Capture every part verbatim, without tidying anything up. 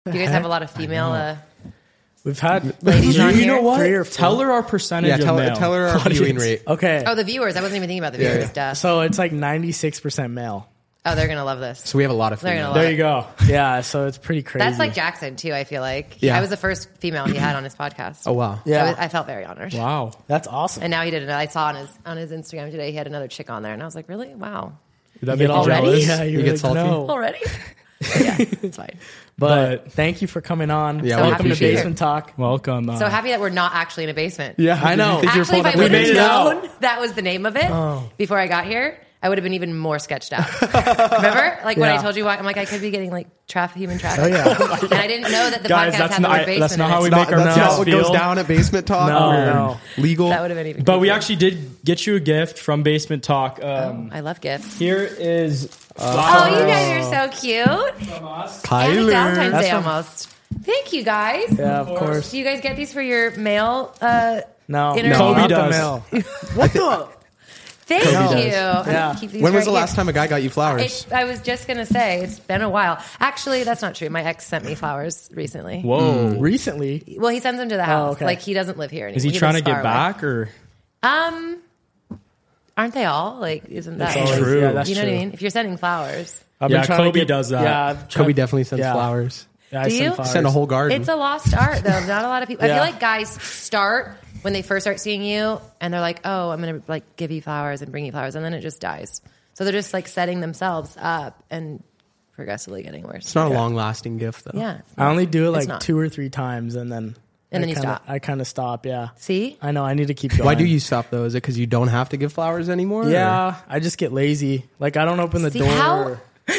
Do you guys have a lot of female uh, We've had ladies on You here? know what? three or four. Tell her our percentage Yeah, tell, of male. tell her our viewing rate. Okay. Oh, the viewers. I wasn't even thinking about the Yeah, viewers. yeah. Duh. So it's like ninety-six percent male. Oh, they're going to love this. So we have a lot of They're females. gonna There you go. Yeah, so it's pretty crazy. That's like Jackson, too, I feel like. Yeah. I was the first female he had on his podcast. Oh, wow. So I, Yeah. was- I felt very honored. Wow. That's awesome. And now he did it. I saw on his on his Instagram today, he had another chick on there. And I was like, really? Wow. Did that get make already? jealous? Yeah, You you're get like, salty? no. Already? But yeah, it's fine. But, But- thank you for coming on. Yeah, we Welcome to appreciate it. Basement Talk. Welcome. Uh, So happy that we're not actually in a basement. Yeah, I know. Did you think you were Actually, if pulled I up would with have made it out. known that was the name of it Oh. before I got here, I would have been even more sketched out. Remember? Like when I Yeah. told you, I'm like, I could be getting like traffic, human traffic. Oh, yeah. And I didn't know that the Guys, podcast that's had the not- word basement that's not in how it. we Not, make our that's not guests what goes feel. down at Basement Talk. No, We're no. legal. That would have been even But we cooler. actually did get you a gift from Basement Talk. Um, I love gifts. Here is Oh, you guys are so cute. Happy Kyler. Valentine's That's Day from- almost. Thank you, guys. Yeah, of course. Do you guys get these for your mail? Uh, No. Inter- Kobe not the does. mail. What the? thank Kobe you. does. I'm Yeah. gonna keep these When was right the here. last time a guy got you flowers? It, I was just gonna say it's been a while. Actually, that's not true. My ex sent me flowers recently. Whoa. Recently. Well, he sends them to the house. okay. Like he doesn't live here anymore. Is he, trying to lives get far back or? away. Um, aren't they all like? Isn't that Always- True. Yeah, that's you know true. what I mean? If you're sending flowers, I've Yeah, been trying to Kobe get- does that. Yeah, I've tried- Kobe definitely sends yeah. flowers. Yeah, I Do send you? flowers. Send a whole garden. it's a lost art though. Not a lot of people. I Yeah. feel like guys start when they first start seeing you, and they're like, "Oh, I'm gonna like give you flowers and bring you flowers," and then it just dies. So they're just like setting themselves up and progressively getting worse. It's not a long-lasting gift, though. Yeah. I only do it It's like not. two or three times, and then And I then you kinda, stop. I kind of stop. Yeah. See? I know. I need to keep going. Why do you stop, though? Is it because you don't have to give flowers anymore? Yeah, I just get lazy. Like I don't open the See, door. how-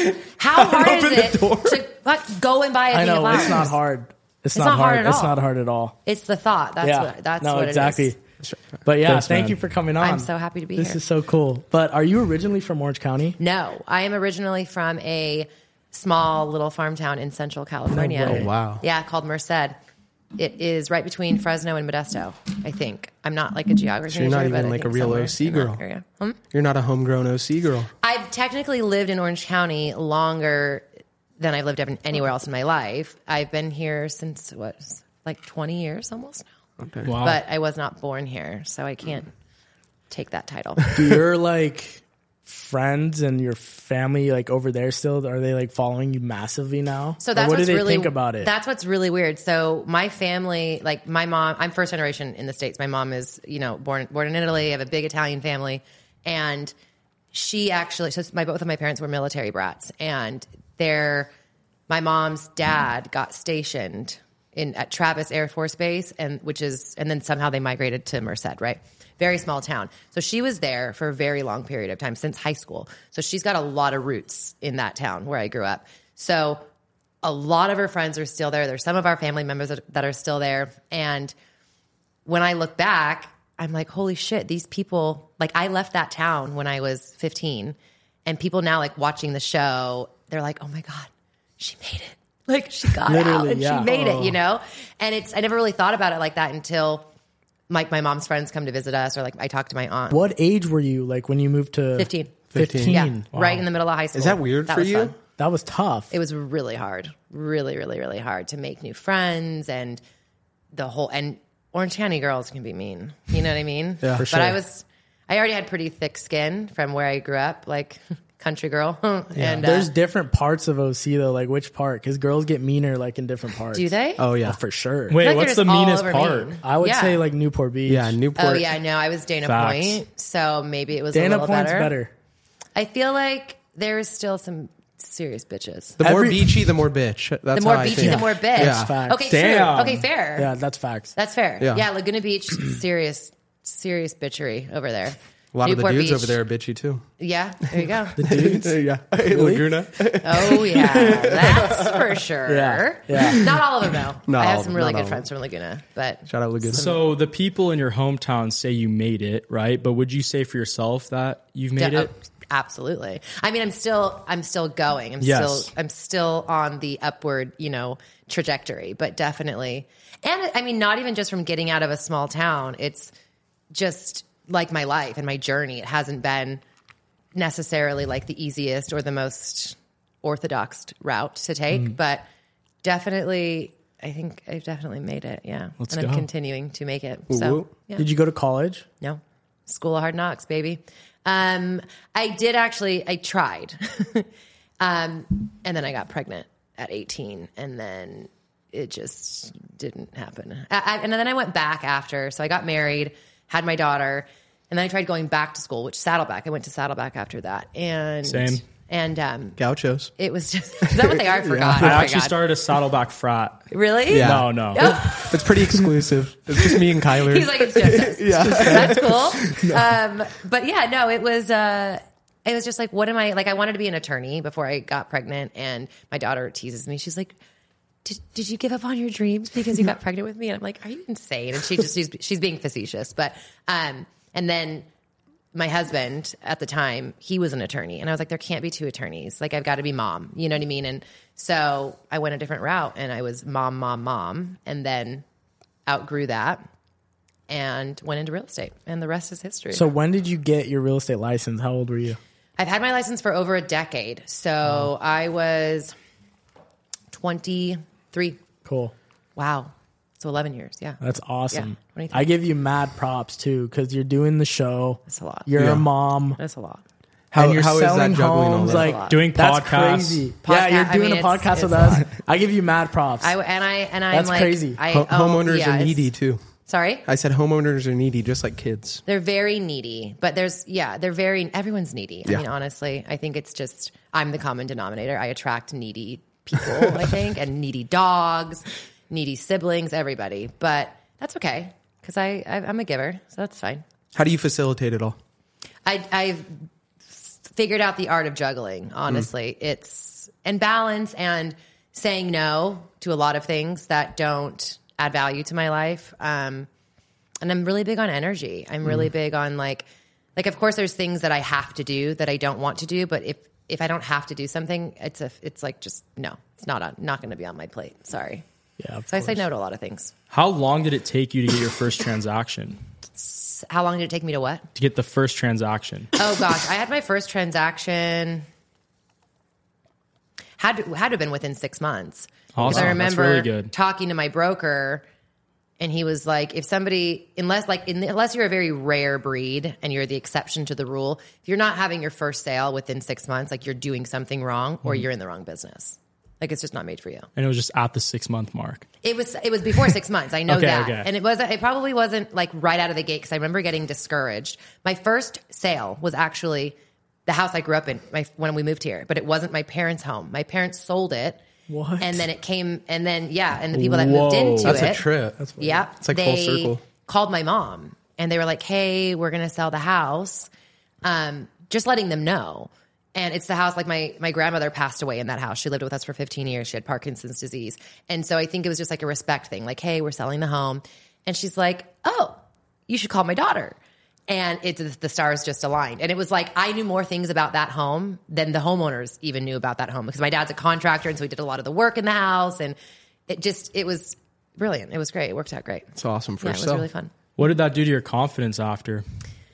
How hard is Open the it door. to like, go and buy a I thing of know flowers? it's not hard. It's, It's not, not hard hard. at It's all. not hard at all. It's the thought. That's yeah. what. That's no, what exactly. it is. But yeah, Thanks, thank man. you for coming on. I'm so happy to be this here. is so cool. But are you originally from Orange County? No, I am originally from a small little farm town in Central California. way. Oh, wow. Yeah, called Merced. It is right between Fresno and Modesto, I think. I'm not like a geography So you're not major, even but I like a think real somewhere O C in that girl. area. Hmm? You're not a homegrown O C girl. I've technically lived in Orange County longer than I've lived ev- anywhere else in my life. I've been here since, what, like twenty years almost now? Okay. Wow. But I was not born here, so I can't take that title. Do your like friends and your family like over there still? Are they like following you massively now? So Or that's what do what's they really think about it? That's what's really weird. So my family, like my mom, I'm first generation in the States. My mom is, you know, born born in Italy. I have a big Italian family, and she actually, so my both of my parents were military brats, and their my mom's dad got stationed in at Travis Air Force Base, and which is, and then somehow they migrated to Merced, right? Very small town. So she was there for a very long period of time, since high school. So she's got a lot of roots in that town where I grew up. So a lot of her friends are still there. There's some of our family members that, that are still there. And when I look back, I'm like, holy shit, these people, like I left that town when I was fifteen, and people now like watching the show, they're like, oh my God, she made it. Like she got out Literally, and yeah. she made Oh. it, you know? And it's, I never really thought about it like that until like my mom's friends come to visit us, or like I talk to my aunt. What age were you like when you moved to fifteen. Fifteen. Yeah, Wow. right in the middle of high school. Is that weird for was you? fun. That was tough. It was really hard, really, really, really hard to make new friends, and the whole, and Orange County girls can be mean. You know what I mean? Yeah, for But I sure. was, I already had pretty thick skin from where I grew up, like country girl. And There's uh, different parts of O C though. Like which part? Because girls get meaner like in different parts. do they? Oh, yeah. Oh, for sure. Wait, Like what's they're the just all meanest over part? mean. I would Yeah. say like Newport Beach. Yeah, Newport. Oh yeah, no, I was Dana Facts. Point, so maybe it was a Dana little Point's better. better. I feel like there's still some serious bitches. The more Every- beachy, the more bitch. That's The more how I beachy, think. the more bitch. Yeah. Facts. Okay, Damn. true. Okay, fair. Yeah, that's facts. That's fair. Yeah. Yeah, Laguna Beach, serious, serious bitchery over there. A lot Newport of the dudes Beach, over there are bitchy too. Yeah, there you go. yeah, Laguna. Oh yeah, that's for sure. Yeah, yeah. Not all of them though. Not I have all of some them, really not good all friends from Laguna, but Shout out Laguna. So the people in your hometown say you made it, right? But would you say for yourself that you've made Yeah, it? oh, absolutely. I mean, I'm still, I'm still going. I'm Yes. still, I'm still on the upward, you know, trajectory. But definitely, and I mean, not even just from getting out of a small town. It's just like my life and my journey. It hasn't been necessarily like the easiest or the most orthodox route to take, but definitely, I think I've definitely made it. Yeah. Let's and go. I'm continuing to make it. Woo So, woo. yeah. Did you go to college? No. School of Hard Knocks, baby. Um, I did actually, I tried. um, and then I got pregnant at eighteen, and then it just didn't happen. I, I, and then I went back after. So I got married, had my daughter, and then I tried going back to school, which Saddleback. I went to Saddleback after that. And Same. And um, Gauchos. it was just, is that what they are? I forgot. I Oh my actually God. started a Saddleback frat. Really? Yeah. No, no. It's pretty exclusive. It's just me and Kyler. He's like, it's just us. Yeah. That's cool. Um, but yeah, no, it was, uh, it was just like, what am I, like, I wanted to be an attorney before I got pregnant, and my daughter teases me. She's like, did, did you give up on your dreams because you got pregnant with me? And I'm like, are you insane? And she just, she's, she's being facetious. But, um, and then my husband at the time, he was an attorney, and I was like, there can't be two attorneys. Like, I've got to be mom, you know what I mean? And so I went a different route, and I was mom, mom, mom, and then outgrew that and went into real estate, and the rest is history. So when did you get your real estate license? How old were you? I've had my license for over a decade. So I was twenty-three. Cool. Wow. So eleven years. Yeah. That's awesome. Yeah, twenty-three. I give you mad props too, because you're doing the show. That's a lot. You're Yeah. a mom. That's a lot. How, and you're how is that selling juggling all homes, that? like That's a lot. Doing that's podcasts. crazy. Podca- yeah, you're I doing mean, a it's- podcast it's with a us. lot. I give you mad props. I, and I, and I'm That's like, crazy. I, Ho- oh, homeowners yeah, are it's- needy too. Sorry? I said homeowners are needy, just like kids. They're very needy, but there's, yeah, they're very, everyone's needy. I Yeah. mean, honestly, I think it's just, I'm the common denominator. I attract needy people, I think, and needy dogs, needy siblings, everybody. But that's okay, because I, I, I'm a giver, so that's fine. How do you facilitate it all? I, I've figured out the art of juggling, honestly. It's, and balance and saying no to a lot of things that don't add value to my life. Um, and I'm really big on energy. I'm really big on like, like, of course there's things that I have to do that I don't want to do, but if, if I don't have to do something, it's a, it's like, just, no, it's not, on, not going to be on my plate. Sorry. yeah, of So I say course. no to a lot of things. How long did it take you to get your first transaction? How long did it take me to what? To get the first transaction? Oh gosh, I had my first transaction. Had to, had to have been within six months. Because Awesome. I That's remember really good. talking to my broker, and he was like, "If somebody, unless like in, unless you're a very rare breed and you're the exception to the rule, if you're not having your first sale within six months, like you're doing something wrong or Mm-hmm. you're in the wrong business. Like it's just not made for you." And it was just at the six month mark. It was it was before six months. I know Okay, that, okay. and it was it probably wasn't like right out of the gate because I remember getting discouraged. My first sale was actually the house I grew up in my, when we moved here, but it wasn't my parents' home. My parents sold it, What? and then it came, and then yeah, and the people that moved Whoa. into That's it, a trip. That's yeah, It's like full they circle. called my mom, and they were like, "Hey, we're gonna sell the house," um, just letting them know. And it's the house, like my, my grandmother passed away in that house. She lived with us for fifteen years. She had Parkinson's disease. And so I think it was just like a respect thing. Like, hey, we're selling the home. And she's like, oh, you should call my daughter. And it, the stars just aligned. And it was like, I knew more things about that home than the homeowners even knew about that home. Because my dad's a contractor, and so he did a lot of the work in the house. And it just, it was brilliant. It was great. It worked out great. It's awesome for Yeah, it was yourself. really fun. What did that do to your confidence after?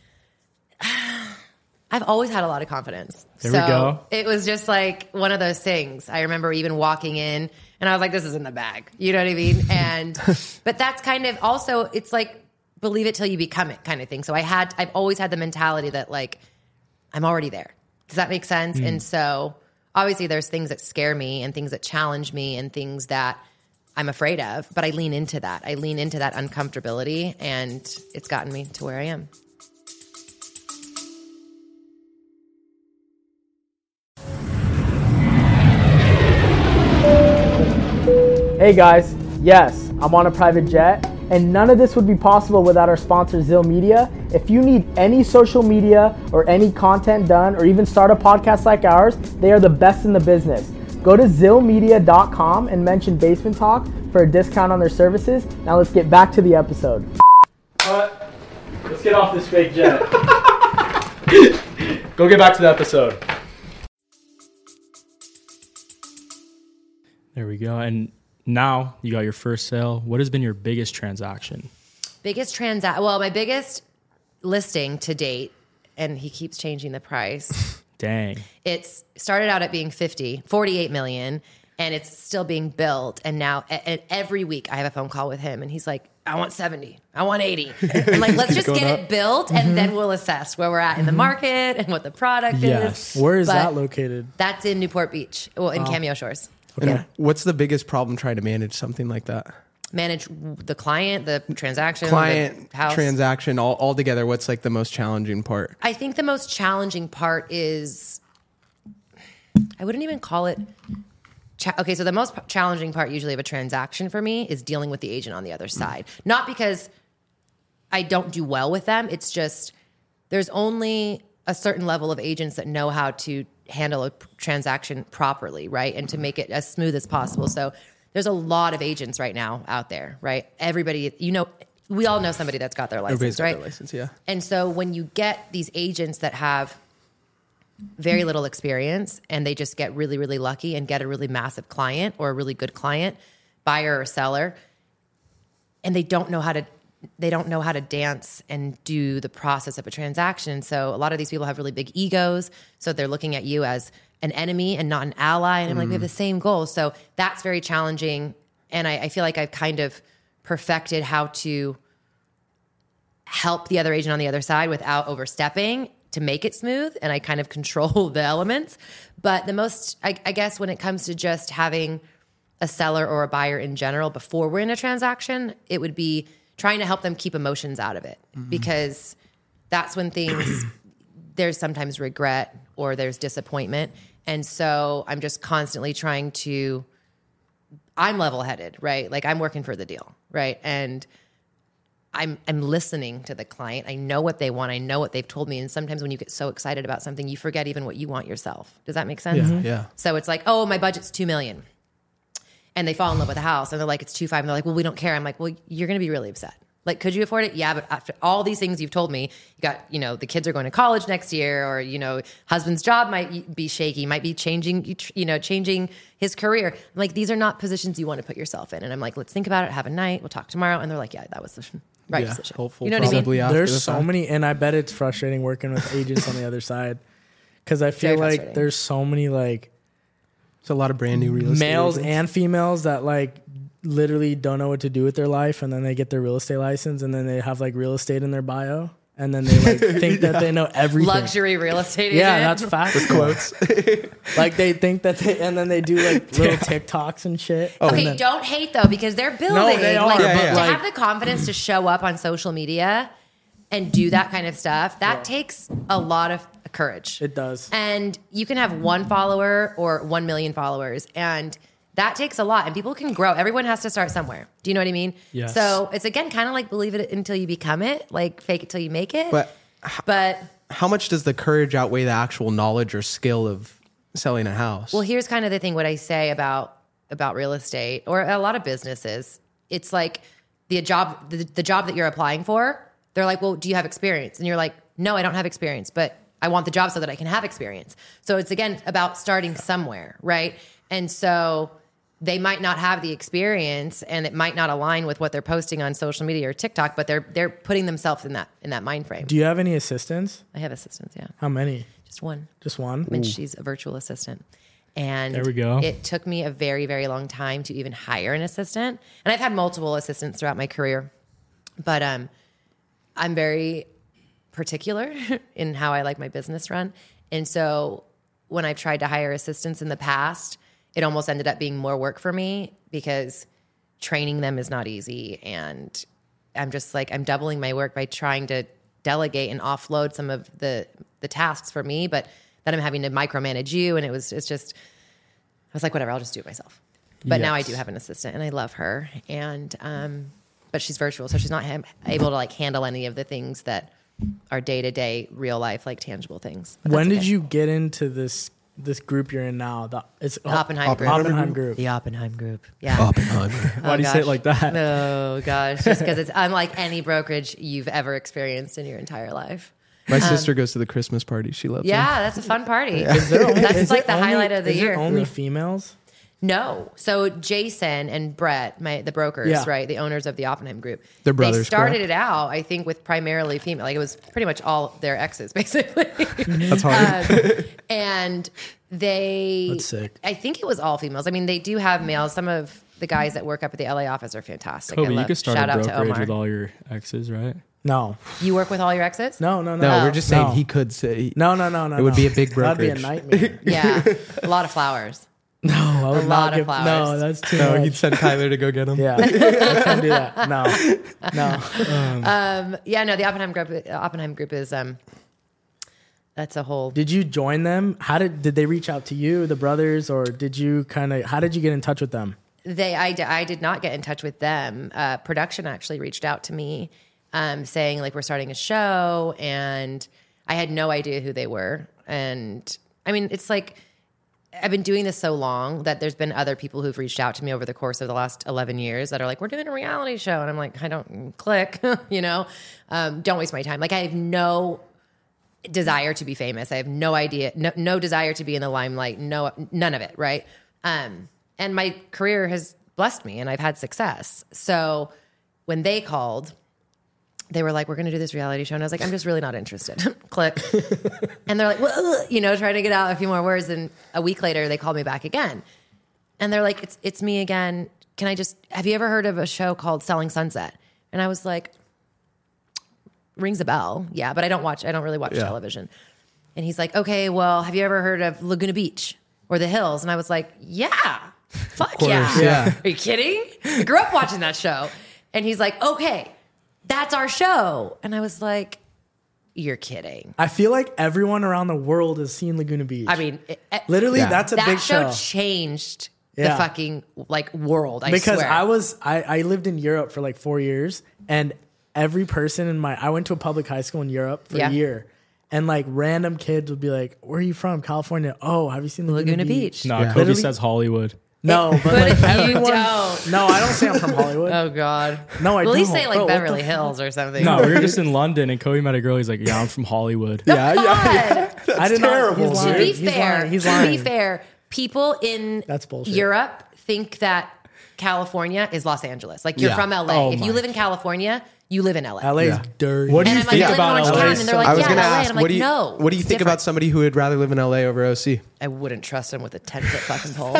I've always had a lot of confidence. There so we go. It was just like one of those things. I remember even walking in and I was like, this is in the bag. You know what I mean? And, but that's kind of also, it's like, believe it till you become it kind of thing. So I had, I've always had the mentality that like, I'm already there. Does that make sense? Mm. And so obviously there's things that scare me and things that challenge me and things that I'm afraid of, but I lean into that. I lean into that uncomfortability, and it's gotten me to where I am. Hey guys, yes, I'm on a private jet, and none of this would be possible without our sponsor, Zill Media. If you need any social media or any content done, or even start a podcast like ours, they are the best in the business. Go to zill media dot com and mention Basement Talk for a discount on their services. Now let's get back to the episode. But let's get off this fake jet. Go get back to the episode. There we go. And now you got your first sale. What has been your biggest transaction? Biggest transact, well, my biggest listing to date, and he keeps changing the price. Dang. It's started out at being fifty, forty-eight million, and it's still being built. And now a- a- every week I have a phone call with him and he's like, I want seventy. I want eighty. I'm like, let's just Going get up. it built and then we'll assess where we're at in the market and what the product Yes. is. Where is But that located? That's in Newport Beach, well, in Cameo Shores. And what's the biggest problem trying to manage something like that? Manage the client, the transaction, Client, the house. transaction, all, all together. What's like the most challenging part? I think the most challenging part is, I wouldn't even call it. Cha- okay, so the most p- challenging part usually of a transaction for me is dealing with the agent on the other side. Not because I don't do well with them. It's just there's only a certain level of agents that know how to handle a p- transaction properly, right? And to make it as smooth as possible. So there's a lot of agents right now out there, right? Everybody, you know, we all know somebody that's got their license, Everybody's got right? their license, yeah. And so when you get these agents that have very little experience and they just get really, really lucky and get a really massive client or a really good client, buyer or seller, and they don't know how to they don't know how to dance and do the process of a transaction. So a lot of these people have really big egos. So they're looking at you as an enemy and not an ally. And I'm like, we have the same goals. So that's very challenging. And I, I feel like I've kind of perfected how to help the other agent on the other side without overstepping to make it smooth. And I kind of control the elements. But the most, I, I guess when it comes to just having a seller or a buyer in general before we're in a transaction, it would be trying to help them keep emotions out of it, because that's when things, there's sometimes regret or there's disappointment. And so I'm just constantly trying to, I'm level-headed, right? Like I'm working for the deal, right? And I'm I'm listening to the client. I know what they want. I know what they've told me. And sometimes when you get so excited about something, you forget even what you want yourself. Does that make sense? Yeah. Yeah. So it's like, oh, my budget's two million. And they fall in love with a house and they're like, it's two five. And they're like, well, we don't care. I'm like, well, you're going to be really upset. Like, could you afford it? Yeah, but after all these things you've told me, you got, you know, the kids are going to college next year, or, you know, husband's job might be shaky, might be changing, you know, changing his career. I'm like, these are not positions you want to put yourself in. And I'm like, let's think about it, have a night, we'll talk tomorrow. And they're like, yeah, that was the right Yeah, decision. hopeful You know what I mean? probably after There's the so fact. many, and I bet it's frustrating working with agents on the other side, because I feel Very like frustrating. there's so many like It's a lot of brand new real estate males agents. and females that like literally don't know what to do with their life, and then they get their real estate license, and then they have like real estate in their bio, and then they like think that they know everything. Luxury real estate Yeah, agent. that's facts. Quotes. Like they think that they, and then they do like little TikToks and shit. Oh, and Okay, then- don't hate though, because they're building. No, they are, like, Yeah, yeah. to like- have the confidence to show up on social media and do that kind of stuff, that takes a lot of courage. It does. And you can have one follower or one million followers, and that takes a lot. And people can grow. Everyone has to start somewhere. Do you know what I mean? Yes. So it's again kind of like believe it until you become it, like fake it till you make it. But but how much does the courage outweigh the actual knowledge or skill of selling a house? Well, here's kind of the thing what I say about about real estate or a lot of businesses. It's like the job the, the job that you're applying for, they're like, "Well, do you have experience?" And you're like, "No, I don't have experience, but I want the job so that I can have experience." So it's again about starting somewhere, right? And so they might not have the experience and it might not align with what they're posting on social media or TikTok, but they're they're putting themselves in that in that mind frame. Do you have any assistants? I have assistants, yeah. How many? Just one. Just one? And she's a virtual assistant. And There we go. It took me a very, very long time to even hire an assistant. And I've had multiple assistants throughout my career. But um, I'm very particular in how I like my business run. And so when I've tried to hire assistants in the past, it almost ended up being more work for me because training them is not easy. And I'm just like, I'm doubling my work by trying to delegate and offload some of the the tasks for me, but then I'm having to micromanage you. And it was, it's just, I was like, whatever, I'll just do it myself. But now I Yes. do have an assistant and I love her. And, um, but she's virtual. So she's not ha- able to like handle any of the things that are day to day real life, like tangible things. But When that's did okay. you get into this this group you're in now? The, it's The Oppenheim group. Oppenheim group. The Oppenheim group. Yeah. Oppenheimer. Why do you say it gosh. like that? Oh gosh, just because it's unlike any brokerage you've ever experienced in your entire life. My sister goes to the Christmas party. She loves Yeah, them. that's a fun party. Is there only- That's is like it the only- highlight of the is it year. only females? No. So Jason and Brett, my the brokers, Yeah. right, the owners of the Oppenheim Group, They're they brothers, started correct? it out, I think, with primarily female. Like it was pretty much all their exes, basically. That's hard. Um, and they, That's sick. I think it was all females. I mean, they do have males. Some of the guys that work up at the L A office are fantastic. I Kobe, you love- could start shout a out to brokerage Omar. with all your exes, right? No, You work with all your exes? no, no, no. No, Oh. we're just saying No. he could say. No, no, no, no. It would no. be a big That'd be a brokerage. nightmare. Yeah. A lot of flowers. No, I would A not lot of give, flowers. No, that's too No, much. he'd send Kyler to go get him. Yeah, I can't do that. No, no. Um, yeah, no, the Oppenheim Group, Oppenheim Group is, um, that's a whole Did you join them? How did did they reach out to you, the brothers, or did you kind of? How did you get in touch with them? They, I, d- I did not get in touch with them. Uh, production actually reached out to me, um, saying like we're starting a show, and I had no idea who they were. And I mean, it's like I've been doing this so long that there's been other people who've reached out to me over the course of the last eleven years that are like, we're doing a reality show, and I'm like, I don't click, you know, um, don't waste my time. Like I have no desire to be famous. I have no idea, no, no desire to be in the limelight. No, none of it. Right. Um, and my career has blessed me and I've had success. So when they called, they were like, we're going to do this reality show. And I was like, I'm just really not interested. Click. And they're like, well, you know, trying to get out a few more words. And a week later they called me back again. And they're like, it's, it's me again. Can I just, have you ever heard of a show called Selling Sunset? And I was like, rings a bell. Yeah, but I don't watch, I don't really watch Yeah. television. And he's like, okay, well, have you ever heard of Laguna Beach or The Hills? And I was like, yeah, fuck yeah. yeah. Are you kidding? I grew up watching that show. And he's like, okay, that's our show. And I was like, you're kidding. I feel like everyone around the world has seen Laguna Beach. I mean, it, it- literally, Yeah. that's a that big show show. changed Yeah. the fucking like world. I Because swear. I was I, I lived in Europe for like four years, and every person in my I went to a public high school in Europe for Yeah. a year, and like random kids would be like, "Where are you from? California? Oh, have you seen Laguna, Laguna Beach?" Beach. No, Yeah. Kobe Literally- says Hollywood. No, but, But like if you everyone. don't. No, I don't say I'm from Hollywood. Oh God. No, I Well, at least don't. say like Bro, what the Beverly fuck? Hills or something. No, we were just in London and Kobe met a girl. He's like, yeah, I'm from Hollywood. Yeah, yeah, yeah. God. I did terrible, not. He's To lying. be He's fair, lying. He's to lying. be fair, people in That's bullshit. Europe think that California is Los Angeles. Like you're Yeah. from L A. Oh if you my. live in California, you live in L A. L A's Yeah. dirty. What do And you I'm like, think I live in about Orange L A? County, and they're like, I was yeah, gonna L A. ask, And I'm what like, do you no. what do you it's think different. about somebody who would rather live in L A over O C? I wouldn't trust him with a ten foot fucking pole.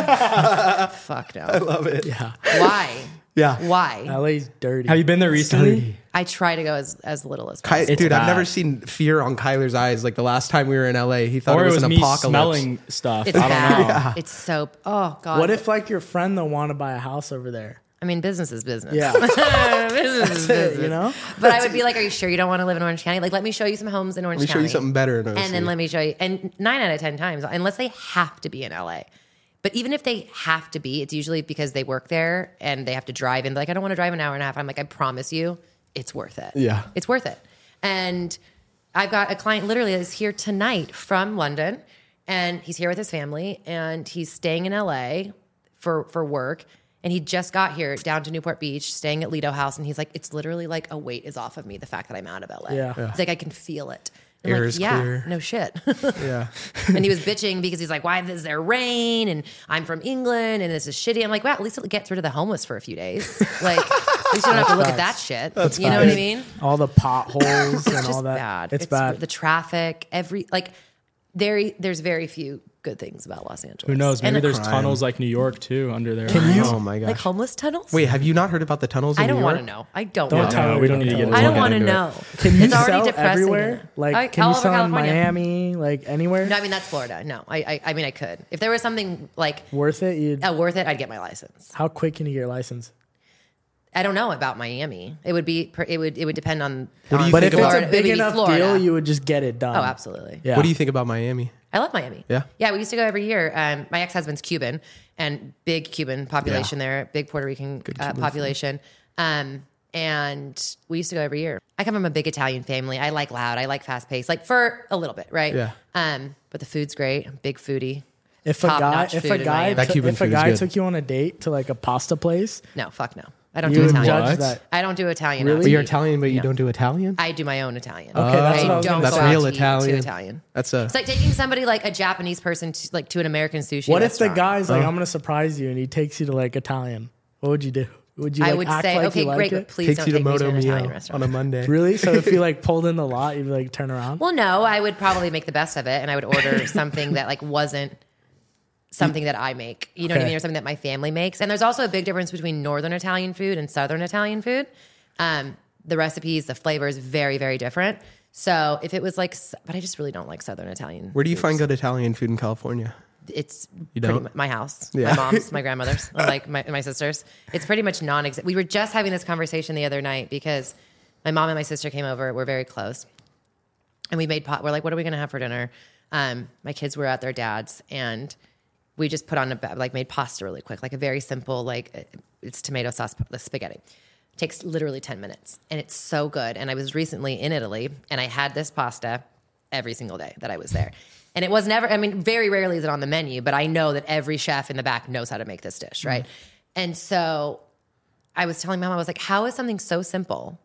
Fuck no. Love it. Yeah, Why? Yeah. Why? L A's dirty. Have you been there recently? I try to go as, as little as Ky- possible. It's dude, I've bad. never seen fear on Kyler's eyes. Like the last time we were in L A, he thought Or it was, an me apocalypse. smelling stuff. It's I don't bad. know. It's so. Oh God. What if like your friend though want to buy a house over there? I mean, business is business. Yeah, business is business. you know. But I would be like, "Are you sure you don't want to live in Orange County? Like, let me show you some homes in Orange Let me show County. you something better in O C. And then let me show you. And nine out of ten times, unless they have to be in L A. But even if they have to be, it's usually because they work there and they have to drive in. They're like, I don't want to drive an hour and a half. I'm like, I promise you, it's worth it. Yeah. It's worth it. And I've got a client literally that's here tonight from London, and he's here with his family, and he's staying in L A for, for work. And he just got here down to Newport Beach, staying at Lido House. And he's like, it's literally like a weight is off of me, the fact that I'm out of L A. Yeah. Yeah. He's like, I can feel it. I'm Air like, is yeah, clear. no shit. Yeah. And he was bitching because he's like, why is there rain? And I'm from England and this is shitty. I'm like, wow, at least it gets rid of the homeless for a few days. Like, at least you don't have to look at that shit. You know what I mean? All the potholes and It's all just that. bad. It's, bad. The traffic, every, like, there, there's very few good things about Los Angeles. Who knows? Maybe And- there's crime. tunnels like New York too under there. Can you- Oh my gosh. like homeless tunnels? Wait, have you not heard about the tunnels in I don't New York? want to know. I don't Don't want to tell know. No, me. we don't need to get tell into I me. don't We'll want get to into it. know. Can you it's already sell depressing. everywhere? Like, I- can all you over sell in California. Miami? Like anywhere? No, I mean, that's Florida. No, I, I, I mean, I could. If there was something like Worth it? You'd, uh, worth it, I'd get my license. how quick can you get your license? I don't know about Miami. It would be. per- It would. It would depend on. What do on you But think if about- it's a big it would be enough Florida. deal, you would just get it done. Oh, absolutely. Yeah. What do you think about Miami? I love Miami. Yeah? Yeah, we used to go every year. Um, my ex husband's Cuban and big Cuban population there, big Puerto Rican uh, population. Um, and we used to go every year. I come from a big Italian family. I like loud. I like fast paced, like for a little bit, right? Yeah. Um, but the food's great. I'm a big foodie. If a guy, Top-notch if food a in guy, Miami. That t- Cuban if a food is guy good. took you on a date to like a pasta place, No, fuck no. I don't You do would Italian. judge that. I don't do Italian. Really? on But T V. you're Italian, but you No. don't do Italian? I do my own Italian. Okay, that's I what I was don't gonna That's go say. out real to eat Italian. to Italian. That's a. It's like taking somebody like a Japanese person to like to an American sushi What if the restaurant. guy's like, Oh. I'm gonna surprise you, and he takes you to like Italian? What would you do? Would you? I like, would act say, like okay, you like great, it? but please Takes don't you to take me to Moto an Italian Mio restaurant. on a Monday. Really? So if you like pulled in a lot, you'd like turn around. Well, no, I would probably make the best of it, and I would order something that like wasn't something that I make. You know what I Okay. mean, or something that my family makes. And there's also a big difference between Northern Italian food and Southern Italian food. Um, the recipes, the flavors, very, very different. So if it was like, but I just really don't like Southern Italian. Where do you foods. find good Italian food in California? It's You pretty don't? mu- my house, Yeah. my mom's, my grandmother's, like my, my sister's. It's pretty much non-existent. We were just having this conversation the other night because my mom and my sister came over. We're very close, and we made pot. We're like, what are we going to have for dinner? Um, my kids were at their dad's, and we just put on a ba- like made pasta really quick, like a very simple like it's tomato sauce the spaghetti. Takes literally ten minutes, and it's so good. And I was recently in Italy, and I had this pasta every single day that I was there. And it was never, I mean, very rarely is it on the menu, but I know that every chef in the back knows how to make this dish, right? And so I was telling mom, I was like, how is something so simple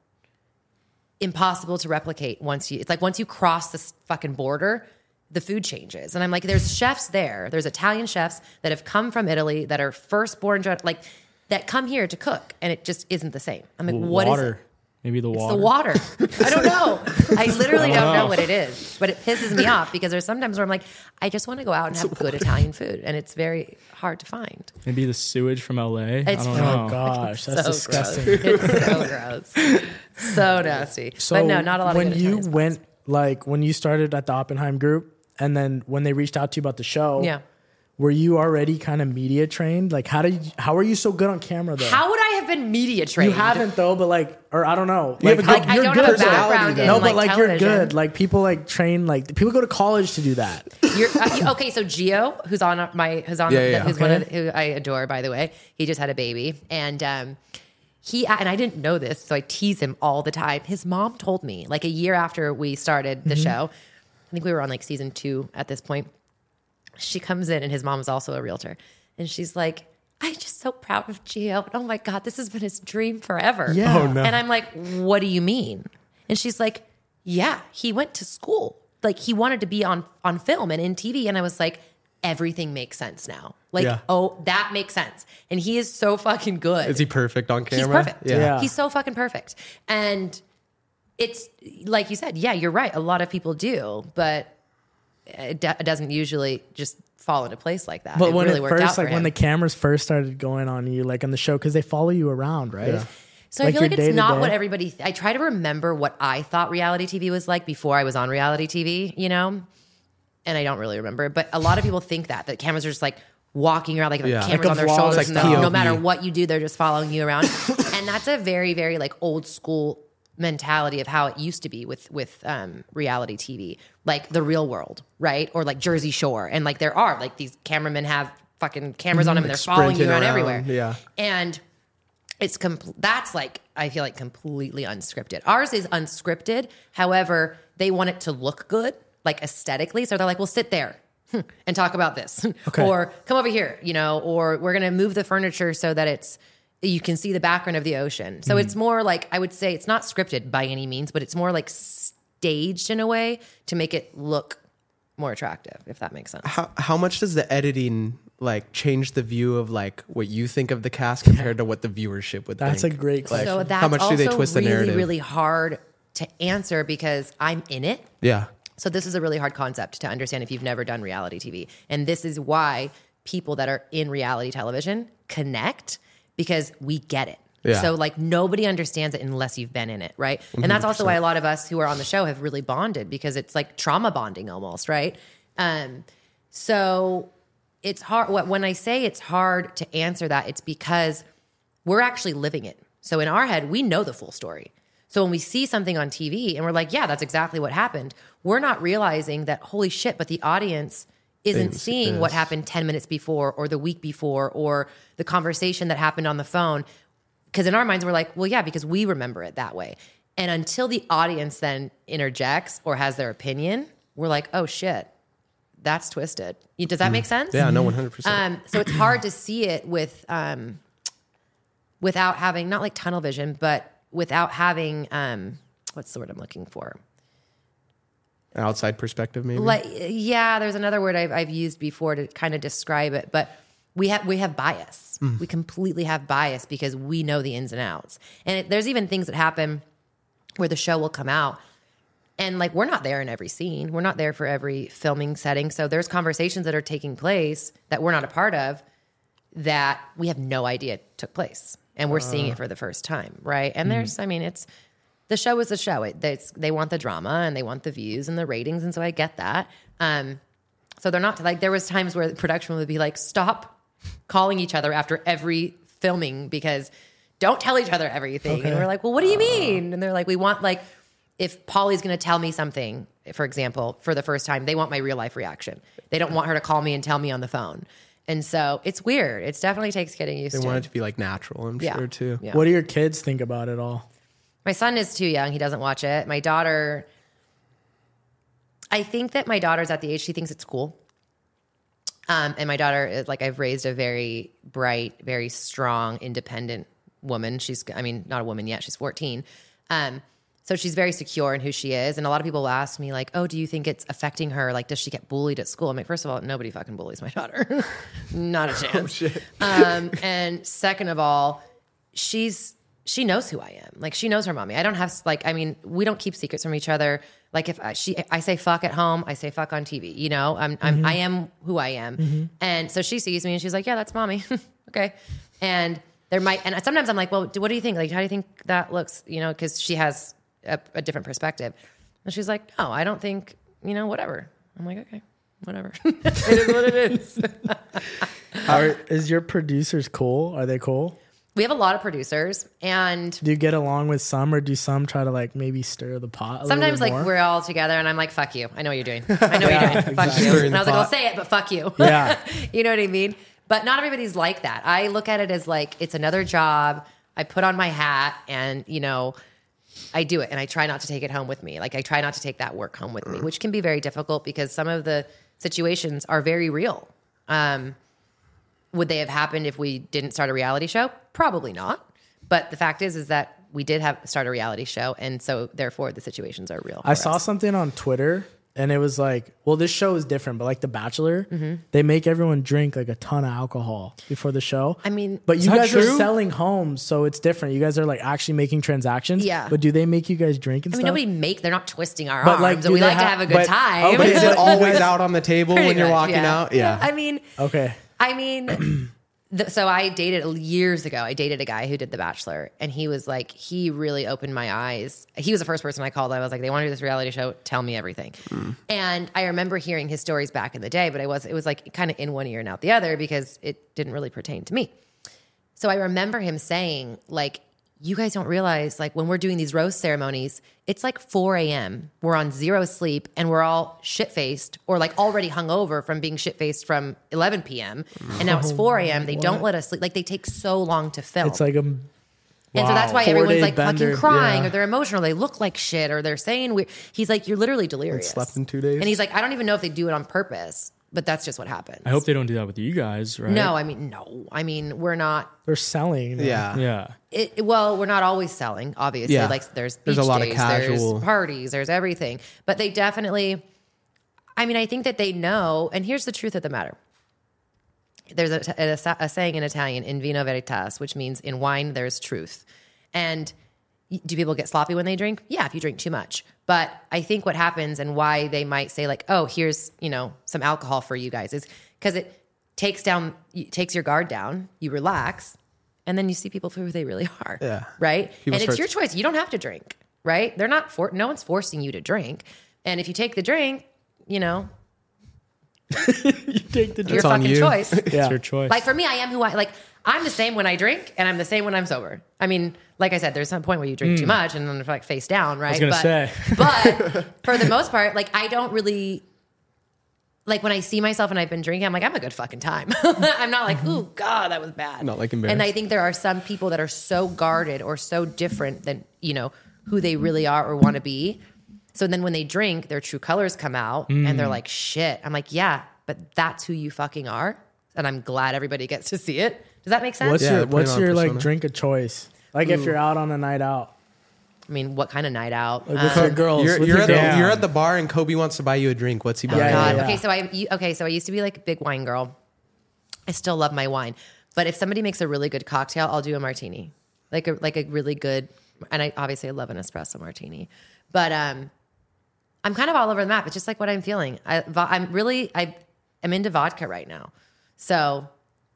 impossible to replicate once you, it's like once you cross this fucking border, the food changes. And I'm like, there's chefs there. There's Italian chefs that have come from Italy that are firstborn, like that come here to cook, and it just isn't the same. I'm like, what is water. it? Maybe the It's water. the water. I don't know. I literally I don't, don't know. know. what it is, but it pisses me off because there's sometimes where I'm like, I just want to go out and have good Italian food, and it's very hard to find. Maybe the sewage from L A. I It's don't from- know. Oh gosh, that's so disgusting. Gross. It's so gross. So nasty. So but no, not a lot when of good you Italian spots. went, like when you started at the Oppenheim Group, and then when they reached out to you about the show, Yeah. were you already kind of media trained? Like, how did you, how are you so good on camera though? How would I have been media trained? You haven't though, but like, or I don't know. You have Like, a how- good- I you're don't good have a personality, background though. in no, like but like television. you're good. Like people like train. Like people go to college to do that. You're, uh, you- okay, so Gio, who's on my, who's on, Yeah, the, yeah, who's one of okay. the, who I adore, by the way. He just had a baby, and um, he and I didn't know this, so I tease him all the time. His mom told me, like a year after we started the show, I think we were on like season two at this point. She comes in, and his mom is also a realtor, and she's like, I'm just so proud of Gio. Oh my God, this has been his dream forever. Yeah. Oh, no. And I'm like, what do you mean? And she's like, yeah, he went to school. Like he wanted to be on, on film and in T V. And I was like, everything makes sense now. Like, Yeah. oh, that makes sense. And he is so fucking good. Is he perfect on camera? He's perfect. Yeah. Yeah. He's so fucking perfect. And it's like you said, yeah, you're right. A lot of people do, but it, do- it doesn't usually just fall into place like that. But it when really it worked out first, for like when him. the cameras first started going on you, like on the show, because they follow you around, right? Yeah. So Like I feel your like it's not day-to-day? what everybody. I try to remember what I thought reality T V was like before I was on reality T V, you know, and I don't really remember. But a lot of people think that that cameras are just like walking around, like the Yeah. cameras Like a on their vlog shoulders, Like and they're- P O V. no matter what you do, they're just following you around. And that's a very, very like old school mentality of how it used to be with with um, reality T V, like the Real World, right, or like Jersey Shore, and like there are like these cameramen have fucking cameras on them and they're following you sprinting around, around, everywhere. yeah. And it's compl- that's like I feel like completely unscripted. Ours is unscripted. However, they want it to look good, like aesthetically. So they're like, "Well, sit there hmm, and talk about this," Okay. or "Come over here," you know, or "We're gonna move the furniture so that it's you can see the background of the ocean." So it's more like I would say it's not scripted by any means, but it's more like staged in a way to make it look more attractive, if that makes sense. How how much does the editing like change the view of like what you think of the cast compared to what the viewership would That's think? a great question. So that's how much also do they twist the really, narrative? really hard to answer because I'm in it. Yeah. So this is a really hard concept to understand if you've never done reality T V. And this is why people that are in reality television connect because we get it. Yeah. So like nobody understands it unless you've been in it, right? And that's also why a lot of us who are on the show have really bonded because it's like trauma bonding almost, right? Um, so it's hard. What when I say it's hard to answer that, it's because we're actually living it. So in our head, we know the full story. So when we see something on T V and we're like, yeah, that's exactly what happened, we're not realizing that, holy shit, but the audience isn't Thinks seeing this. what happened ten minutes before or the week before or the conversation that happened on the phone. Because in our minds, we're like, well, yeah, because we remember it that way. And until the audience then interjects or has their opinion, we're like, oh shit, that's twisted. You- Does that make sense? Yeah, no, one hundred percent. Um, so it's hard to see it with um, without having, not like tunnel vision, but without having, um, what's the word I'm looking for? An outside perspective, maybe. Like, yeah, there's another word I've, I've used before to kind of describe it, but we have we have bias. Mm. We completely have bias because we know the ins and outs. And it, there's even things that happen where the show will come out, and like we're not there in every scene. We're not there for every filming setting. So there's conversations that are taking place that we're not a part of that we have no idea took place, and we're uh. seeing it for the first time, right? And mm. there's, I mean, it's. The show is the show. It, it's, they want the drama and they want the views and the ratings, and so I get that. Um, so they're not like there was times where the production would be like, stop calling each other after every filming because don't tell each other everything. Okay. And we're like, well, what do you mean? And they're like, we want like if Polly's going to tell me something, for example, for the first time, they want my real life reaction. They don't want her to call me and tell me on the phone. And so it's weird. It definitely takes getting used they to. They want it to be like natural, I'm yeah. sure too. Yeah. What do your kids think about it all? My son is too young. He doesn't watch it. My daughter, I think that my daughter's at the age she thinks it's cool. Um, and my daughter is like, I've raised a very bright, very strong, independent woman. She's, I mean, not a woman yet. She's fourteen. Um, so she's very secure in who she is. And a lot of people ask me like, oh, do you think it's affecting her? Like, does she get bullied at school? I'm like, first of all, nobody fucking bullies my daughter. Not a chance. Oh, shit. Um, and second of all, she's, she knows who I am. Like she knows her mommy. I don't have like, I mean, we don't keep secrets from each other. Like if I, she, I say fuck at home, I say fuck on T V, you know, I'm, I'm mm-hmm. I am who I am. Mm-hmm. And so she sees me and she's like, yeah, that's mommy. Okay. And there might, and sometimes I'm like, well, what do you think? Like, how do you think that looks? You know, cause she has a, a different perspective. And she's like, no, I don't think, you know, whatever. I'm like, okay, whatever. It is what it is. Are, is your producers cool? Are they cool? We have a lot of producers, and do you get along with some, or do some try to like maybe stir the pot? A sometimes, like more? We're all together, and I'm like, "Fuck you! I know what you're doing. I know what yeah, you're doing. Fuck exactly. you!" And I was like, "I'll say it, but fuck you." Yeah, you know what I mean. But not everybody's like that. I look at it as like it's another job. I put on my hat, and you know, I do it, and I try not to take it home with me. Like I try not to take that work home with me, which can be very difficult because some of the situations are very real. Um, Would they have happened if we didn't start a reality show? Probably not. But the fact is, is that we did have start a reality show, and so therefore the situations are real. I saw us. something on Twitter, and it was like, well, this show is different, but like The Bachelor, mm-hmm. they make everyone drink like a ton of alcohol before the show. I mean, but you guys true? are selling homes, so it's different. You guys are like actually making transactions. Yeah. But do they make you guys drink and I mean, stuff? nobody make. They're not twisting our but arms. Like, we like ha- to have a good but, time. Oh, but is it always out on the table when you're much, walking yeah. out? Yeah. I mean, okay. I mean. So I dated years ago. I dated a guy who did The Bachelor, and he was like, he really opened my eyes. He was the first person I called. I was like, they want to do this reality show. Tell me everything. Mm. And I remember hearing his stories back in the day, but I was, it was like kind of in one ear and out the other because it didn't really pertain to me. So I remember him saying like, you guys don't realize like when we're doing these rose ceremonies, it's like four a.m. We're on zero sleep and we're all shit-faced or like already hungover from being shit-faced from eleven p.m. And now it's four a.m. They what? don't let us sleep. Like they take so long to film. It's like a... Wow. And so that's why everyone's like bender. fucking crying yeah. or they're emotional. They look like shit or they're saying weird. He's like, you're literally delirious. And slept in two days. And he's like, I don't even know if they do it on purpose, but that's just what happens. I hope they don't do that with you guys, right? No, I mean, no. I mean, we're not. They're selling. Yeah. Yeah. It, well, we're not always selling, obviously. Yeah. Like there's beach there's a lot days, of casual there's parties, there's everything. But they definitely, I mean, I think that they know, and here's the truth of the matter. There's a, a, a saying in Italian, in vino veritas, which means in wine there's truth. And do people get sloppy when they drink? Yeah, if you drink too much. But I think what happens and why they might say like, oh, here's, you know, some alcohol for you guys is because it takes down, it takes your guard down, you relax, and then you see people for who they really are. Yeah. Right? People and it's start- your choice. You don't have to drink, right? They're not, for, no one's forcing you to drink. And if you take the drink, you know, you take the drink. Your fucking you. choice. Yeah. It's your choice. Like for me, I am who I, like, I'm the same when I drink and I'm the same when I'm sober. I mean, like I said, there's some point where you drink mm. too much and then it's like face down, right? I was gonna but, say. but for the most part, like I don't really, like when I see myself and I've been drinking, I'm like, I'm a good fucking time. I'm not like, ooh, God, that was bad. Not like embarrassed. And I think there are some people that are so guarded or so different than, you know, who they really are or want to be. So then when they drink, their true colors come out mm. and they're like, shit. I'm like, yeah, but that's who you fucking are. And I'm glad everybody gets to see it Does that make sense? What's Yeah, your depending What's on your like persona. drink of choice? Like if you're out on a night out, I mean, what kind of night out? like with Um, your girls, You're, with you're, your at the, girls. you're at the bar and Kobe wants to buy you a drink. What's he buying? Yeah, God. yeah. Okay, so I you- okay, so I used to be like a big wine girl. I still love my wine, but if somebody makes a really good cocktail, I'll do a martini, like a like a really good. And I obviously I love an espresso martini, but um, I'm kind of all over the map. It's just like what I'm feeling. I vo- I'm really I am into vodka right now, so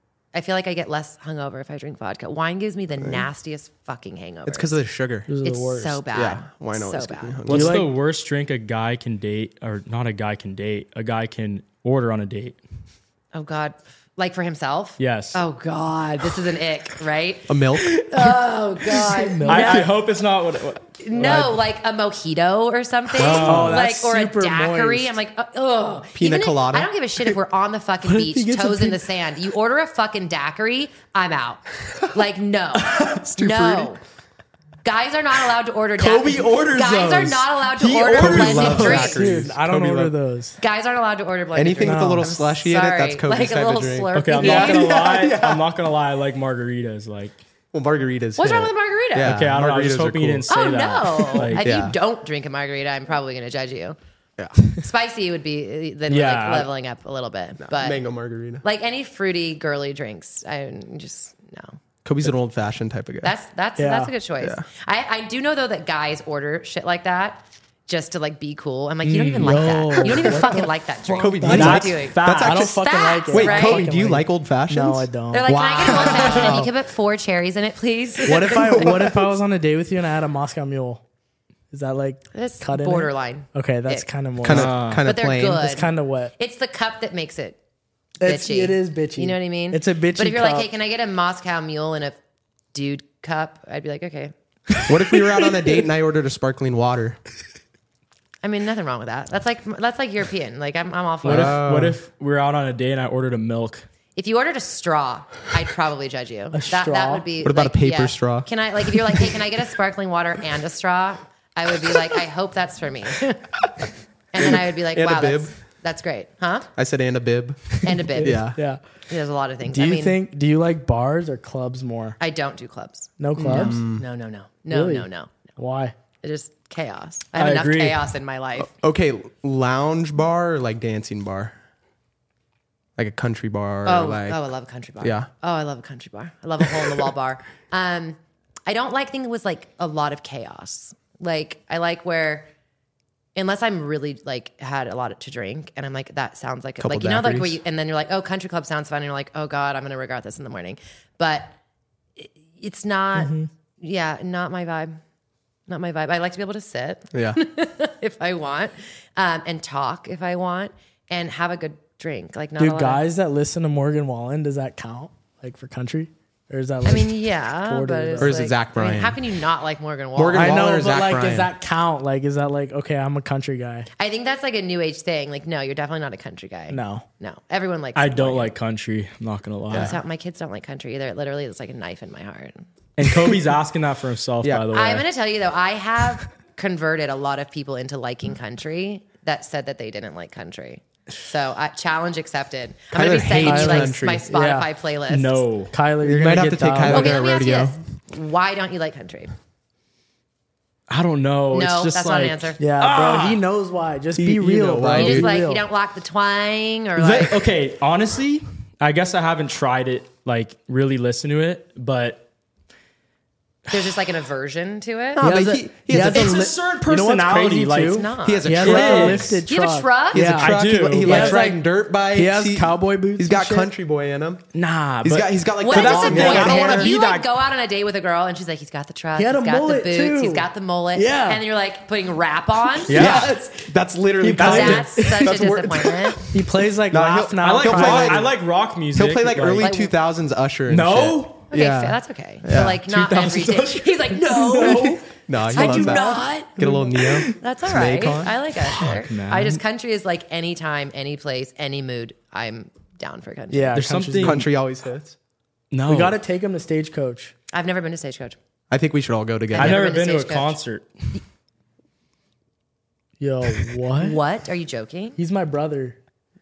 I feel like I get less hungover if I drink vodka. Wine gives me the nastiest fucking hangover. It's because of the sugar. Those are the it's worst. so bad. Yeah, wine so always gets me bad. hungry. What's you the like- worst drink a guy can date, or not a guy can date, a guy can order on a date? Oh God, like for himself? Yes. Oh God, this is an ick, right? A milk? Oh God, I, I hope it's not what. what no, like a mojito or something, Oh, like that's or a super daiquiri. moist. I'm like, uh, ugh. Pina Even if- colada? I don't give a shit if we're on the fucking What if he beach, gets a toes in pin- the sand. You order a fucking daiquiri, I'm out. Like no, too no. fruity. Guys are not allowed to order. Kobe daiquiri. orders Guys are those. not allowed to He order orders blended those. drinks. Dude, I don't Kobe order love- those. Guys aren't allowed to order blended Anything drinks. with a little I'm slushy in it, sorry. that's Kobe's like type a of little drink. Slurpee. Okay, I'm Yeah. not gonna lie. I'm not gonna lie. I like margaritas. Like, Well, margaritas. What's hit. wong with a margarita? Yeah. okay, I don't know. I was margaritas just are hoping you cool. didn't say Oh that. no! Like, if Yeah. you don't drink a margarita, I'm probably going to judge you. Yeah. Spicy would be then Yeah. like leveling up a little bit, but Mango margarita. like any fruity girly drinks, I just no. Kobe's an old fashioned type of guy. That's that's Yeah. that's a good choice. Yeah. I I do know though that guys order shit like that just to like be cool. I'm like, you don't Mm, even like no. that. You don't even fucking like that drink. Kobe, do what you are like- you doing? Fat. That's I don't actually- fucking Facts, like it. Wait, right? Kobe, do you like old fashions? No, I don't. They're like, can I get an old fashioned and you can put four cherries in it, please? What if I What if I was on a date with you and I had a Moscow Mule? Is that like That's cut in it? borderline. Okay, that's Ick. kind of more. Kind of, Uh, kind But of they're plain. good. It's kind of wet. It's the cup that makes it It's, bitchy. it is bitchy. You know what I mean? It's a bitchy. But if you're cup. like, hey, can I get a Moscow Mule in a dude cup? I'd be like, okay. What if we were out on a date and I ordered a sparkling water? I mean, nothing wrong with that. That's like that's like European. Like I'm I'm all for What it. if What if we're out on a date and I ordered a milk? If you ordered a straw, I'd probably judge you. that straw? that would be. What about like, a paper yeah. straw? Can I like if you're like, hey, can I get a sparkling water and a straw? I would be like, I hope that's for me. And then I would be like, And a wow, bib. that's that's great, huh? I said and a bib. And a bib. Yeah. yeah. There's a lot of things. Do I you mean, think? Do you like bars or clubs more? I don't do clubs? No clubs. No, no, no, no, Really? no, no. Why? It's just chaos. I have I enough agree. chaos in my life. Okay, lounge bar or like dancing bar? Like a country bar? Oh, or like, oh, I love a country bar. Yeah. Oh, I love a country bar. I love a hole in the wall bar. Um, I don't like things with like a lot of chaos. Like I like where, unless I'm really like had a lot to drink, and I'm like that sounds like Couple like you know like where daiquiris. you, and then you're like, oh, country club sounds fun, and you're like, oh god, I'm gonna regret this in the morning. But it- it's not. Mm-hmm. Yeah, not my vibe. Not my vibe. I like to be able to sit Yeah. if I want, um, and talk if I want, and have a good drink. Like not a Do lot of- guys that listen to Morgan Wallen, does that count? Like for country? Or is that like I mean, yeah, Border- but it's Or is it like- Zach I mean, Bryan? how can you not like Morgan Wallen? Morgan I Wallen know, or but Zach like Bryan? does that count? Like is that like okay, I'm a country guy. I think that's like a new age thing. Like, no, you're definitely not a country guy. No. no, everyone likes. I don't Morgan. like country. I'm not gonna lie. That's how- my kids don't like country either. It literally is like a knife in my heart. And Kobe's asking that for himself, Yeah. by the way. I'm going to tell you though, I have converted a lot of people into liking country that said that they didn't like country. So uh, challenge accepted. I'm going Kyler to be saying hates like country. my Spotify Yeah. playlist. no. Kyler, you're You gonna might have get to take down. Kyler Okay, to let a me ask rodeo. you this: why don't you like country? I don't know. No, it's just that's like, not an answer. Yeah, bro. He knows why. Just He- be you real, know bro. why, You dude. just Be like real. you don't like the twang or The- like. okay, honestly, I guess I haven't tried it, like really listen to it, but There's just like an aversion to it. No, He but has a- he, he he has has a, a it's a li- certain You know what's personality. crazy, like, too? It's not. he has a He has truck. like a It is. lifted You have a truck. truck? He has Yeah, a truck. I He, do. he He likes has, riding like- dirt bikes. He has cowboy boots. He's got and shit. country boy in him. Nah, He's but got he's got like What the is that's the the long point? thing, I don't If wanna you be like that- go out on a date with a girl and she's like, he's got the truck, He had he's a got mullet, the boots, too. he's got the mullet, Yeah. and you're like putting rap on. Yeah. Yes, that's literally plays that's it. That's such That's a wor- disappointment. He plays like No, laugh he'll- now. I like He'll rock, play- I like rock music. He'll play like early Like- two thousands Usher. And No, Okay, Yeah. fair, that's okay. Yeah. But like not every day. two thousand He's like, no, shit. No, he I loves do that. not. Get a little Neo. That's all Some right. Akon. I like Usher. man. I just country is like anytime, any place, any mood. I'm down for country. Yeah, There's country's something- good. Country always hits. no. We got to take him to Stagecoach. I've never been to Stagecoach. I think we should all go together. I've never never been been to to a Stagecoach. concert. Yo, what? What? Are you joking? He's my brother.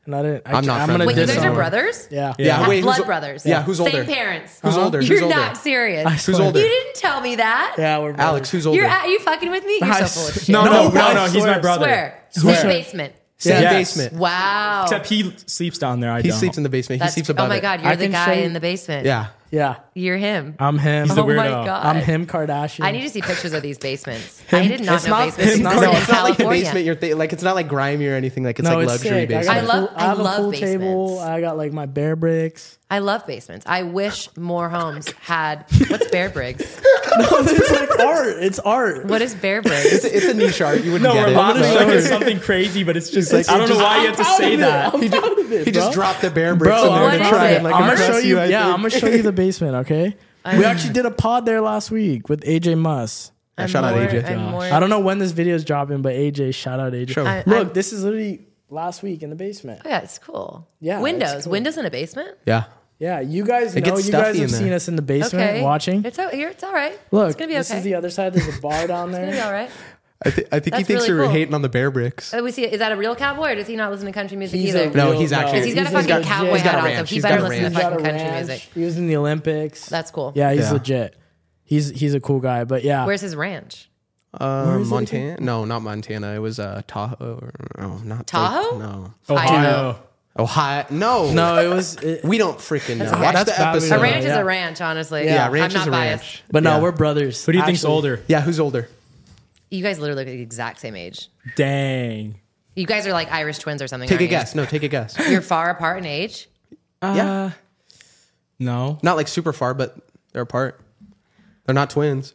and I didn't. I, I'm not I'm friends gonna with Wait, you diss guys are him. brothers? Yeah. Yeah, Have wait, blood who's, brothers. Yeah, who's older? Same parents. Who's older? You're Who's older? not serious. I Who's swear. older? You didn't tell me that. Yeah, we're Alex, who's older? You're at, you fucking with me? You're I so full of s- shit. No, No, no, no, I no. He's swear. my brother. Swear. Swear. Same basement. Same Yes. basement. Wow. Except he sleeps down there. I He don't. sleeps in the basement. That's, he sleeps oh above my it. God, you're I the can guy show you- in the basement. Yeah. Yeah, You're him. I'm him. He's the Oh my weirdo. God. I'm him, Kardashian. I need to see pictures of these basements. Him- I did not it's know not- basements it's not- existed No, in it's not like the California. basement you're th- like. It's not like grimy or anything. Like it's no, like it's luxury sick. I, basement. got a I love- pool- I have I love a pool basements. table. I got like my bear bricks. I love basements. I wish more homes had. What's Bear Briggs? No, it's like art. It's art. What is Bear It's, Briggs? a, it's a niche art. You wouldn't No, get we're it. about to bro. show you something crazy, but it's just like- I don't know just- why you have to say that. I'm proud of it, He just bro. dropped the bear bricks Bro, in there what to is try it? and like I'm gonna impress show you. you. I Yeah, think. I'm gonna show you the basement. Okay. We actually did a pod there last week with A J Muss. I'm shout out more- A J. I'm more- I don't know when this video is dropping, but A J, shout out A J. Show me. I- Look, I'm- this is literally last week in the basement. Oh, yeah, it's cool. Yeah, Windows. it's cool. Windows in a basement? Yeah. Yeah, you guys It know. gets You guys stuffy have in seen there. us in the basement Okay. watching. It's, o- here, it's all right. Look, it's going to be this okay. is the other side. There's a bar down It's going to be there. all right. I, th- I think he That's thinks really you're cool. hating on the bear bricks. Oh, we see. Is that a real cowboy, or does he not listen to country music He's either? a No, real- he's actually- He's got a he's fucking got- cowboy he's got hat a on, so ranch. he He's better got a listen to ranch. He's got fucking a country ranch. music. He was in the Olympics. That's cool. Yeah, he's Yeah. legit. He's he's a cool guy. But yeah, Where's his ranch? Uh, is it Montana? No, not Montana. It was uh, Tahoe. Or, no, not Tahoe? No. Ohio. Ohio. No. no, it was. It, We don't freaking know. okay. Watch That's the bad episode. A So, ranch is yeah. a ranch, honestly. Yeah, ranch I'm is not a biased. ranch. but no, Yeah. we're brothers. Who do you think's Actually. older? Yeah, who's older? You guys literally look like the exact same age. Dang. You guys are like Irish twins or something. Take a aren't you? guess. No, take a guess. You're far apart in age. Yeah. No. Not like super far, but they're apart. They're not twins.